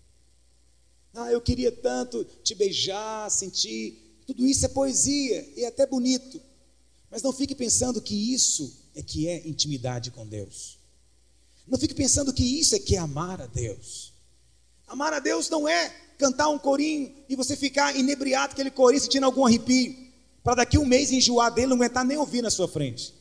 Eu queria tanto te beijar, sentir. Tudo isso é poesia e é até bonito, mas não fique pensando que isso é que é intimidade com Deus. Não fique pensando que isso é que é amar a Deus. Amar a Deus não é cantar um corinho e você ficar inebriado com aquele corinho, sentindo algum arrepio, para daqui um mês enjoar dele, não aguentar nem ouvir na sua frente.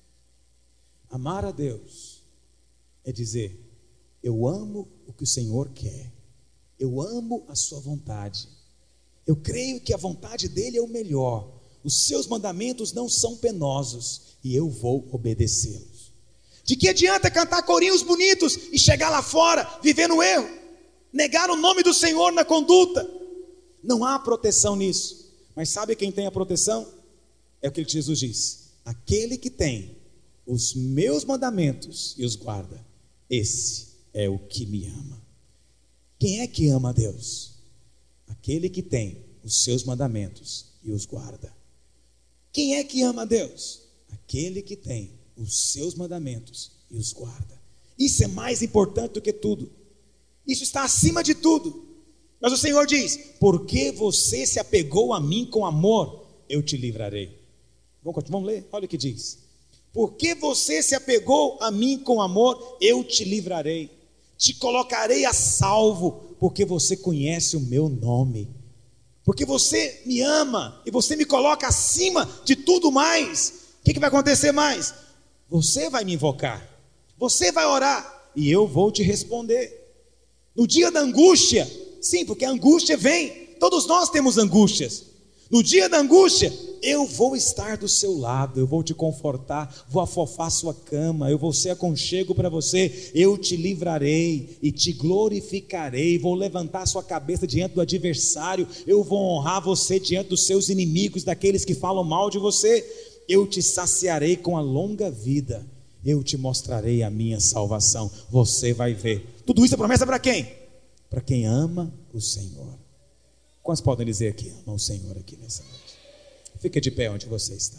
Amar a Deus é dizer: eu amo o que o Senhor quer, eu amo a sua vontade, eu creio que a vontade dele é o melhor, os seus mandamentos não são penosos e eu vou obedecê-los. De que adianta cantar corinhos bonitos e chegar lá fora, viver no erro, negar o nome do Senhor na conduta? Não há proteção nisso. Mas sabe quem tem a proteção? É o que Jesus disse: aquele que tem os meus mandamentos e os guarda, esse é o que me ama. Quem é que ama a Deus? Aquele que tem os seus mandamentos e os guarda. Quem é que ama a Deus? Aquele que tem os seus mandamentos e os guarda. Isso é mais importante do que tudo. Isso está acima de tudo. Mas o Senhor diz: porque você se apegou a mim com amor, eu te livrarei. Vamos ler? Olha o que diz: porque você se apegou a mim com amor, eu te livrarei, te colocarei a salvo, porque você conhece o meu nome, porque você me ama e você me coloca acima de tudo mais. O que vai acontecer mais? Você vai me invocar, você vai orar e eu vou te responder. No dia da angústia, sim, porque a angústia vem, todos nós temos angústias. No dia da angústia, eu vou estar do seu lado, eu vou te confortar, vou afofar sua cama, eu vou ser aconchego para você, eu te livrarei e te glorificarei, vou levantar sua cabeça diante do adversário, eu vou honrar você diante dos seus inimigos, daqueles que falam mal de você. Eu te saciarei com a longa vida, eu te mostrarei a minha salvação. Você vai ver. Tudo isso é promessa para quem? para quem ama o Senhor. Quantos podem dizer que amam o Senhor aqui nessa noite? Fica de pé onde você está.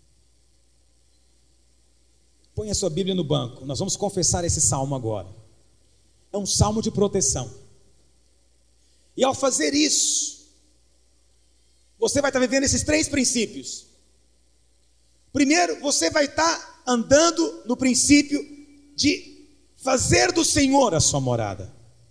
Põe a sua Bíblia no banco. Nós vamos confessar esse salmo agora. É um salmo de proteção. E ao fazer isso, você vai estar vivendo esses 3 princípios. Primeiro, você vai estar andando no princípio de fazer do Senhor a sua morada.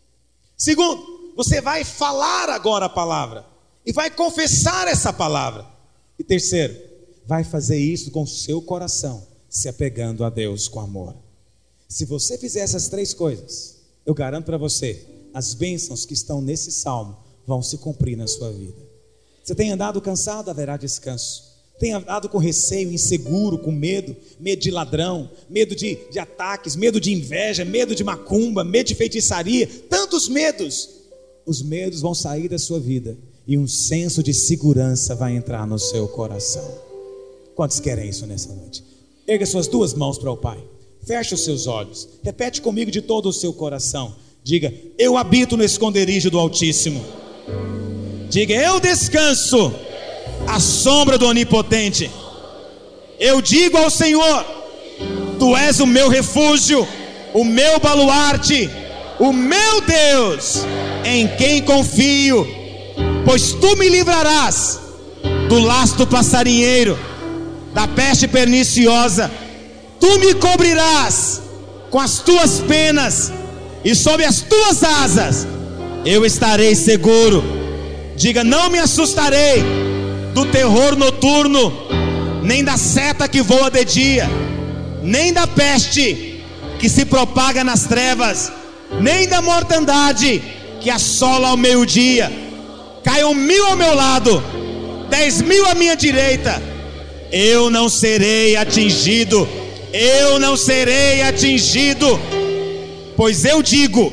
Segundo, você vai falar agora a palavra e vai confessar essa palavra. E terceiro, vai fazer isso com o seu coração, se apegando a Deus com amor. Se você fizer essas 3 coisas, eu garanto para você, as bênçãos que estão nesse salmo vão se cumprir na sua vida. Você tem andado cansado, haverá descanso. Tem andado com receio, inseguro, com medo de ladrão, medo de ataques, medo de inveja, medo de macumba, medo de feitiçaria, tantos medos. Os medos vão sair da sua vida e um senso de segurança vai entrar no seu coração. Quantos querem isso nessa noite? Erga suas 2 mãos para o Pai, feche os seus olhos, repete comigo de todo o seu coração. Diga: eu habito no esconderijo do Altíssimo. Diga: eu descanso à sombra do Onipotente. Eu digo ao Senhor: tu és o meu refúgio, o meu baluarte, o meu Deus, em quem confio. Pois tu me livrarás do laço do passarinheiro, da peste perniciosa. Tu me cobrirás com as tuas penas, e sob as tuas asas eu estarei seguro. Diga: não me assustarei do terror noturno, nem da seta que voa de dia, nem da peste que se propaga nas trevas, nem da mortandade que assola ao meio-dia. Caiam 1000 ao meu lado, 10.000 à minha direita, eu não serei atingido. Eu não serei atingido, pois eu digo: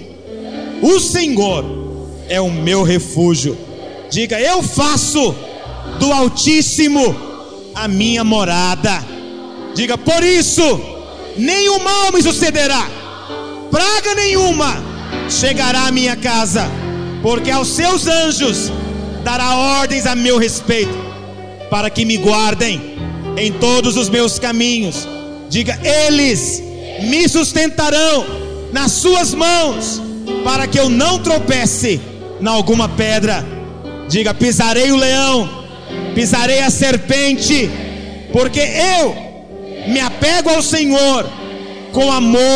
o Senhor é o meu refúgio. Diga: eu faço do Altíssimo a minha morada. Diga: por isso nenhum mal me sucederá, praga nenhuma chegará à minha casa, porque aos seus anjos dará ordens a meu respeito, para que me guardem em todos os meus caminhos. Diga: eles me sustentarão nas suas mãos, para que eu não tropece em alguma pedra. Diga: pisarei o leão, pisarei a serpente, porque eu me apego ao Senhor com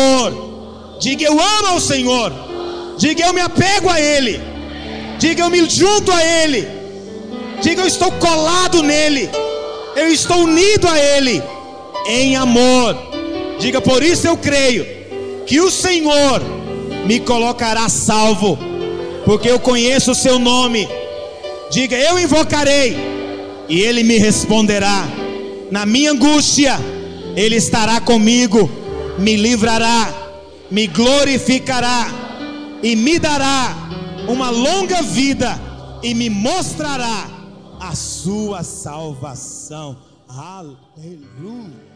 amor. Diga: eu amo ao Senhor. Diga: eu me apego a Ele. Diga: eu me junto a Ele. Diga: eu estou colado nele, eu estou unido a Ele em amor. Diga: por isso eu creio que o Senhor me colocará salvo, porque eu conheço o seu nome. Diga: eu invocarei e Ele me responderá. Na minha angústia Ele estará comigo, me livrará, me glorificará e me dará uma longa vida e me mostrará a sua salvação. Aleluia.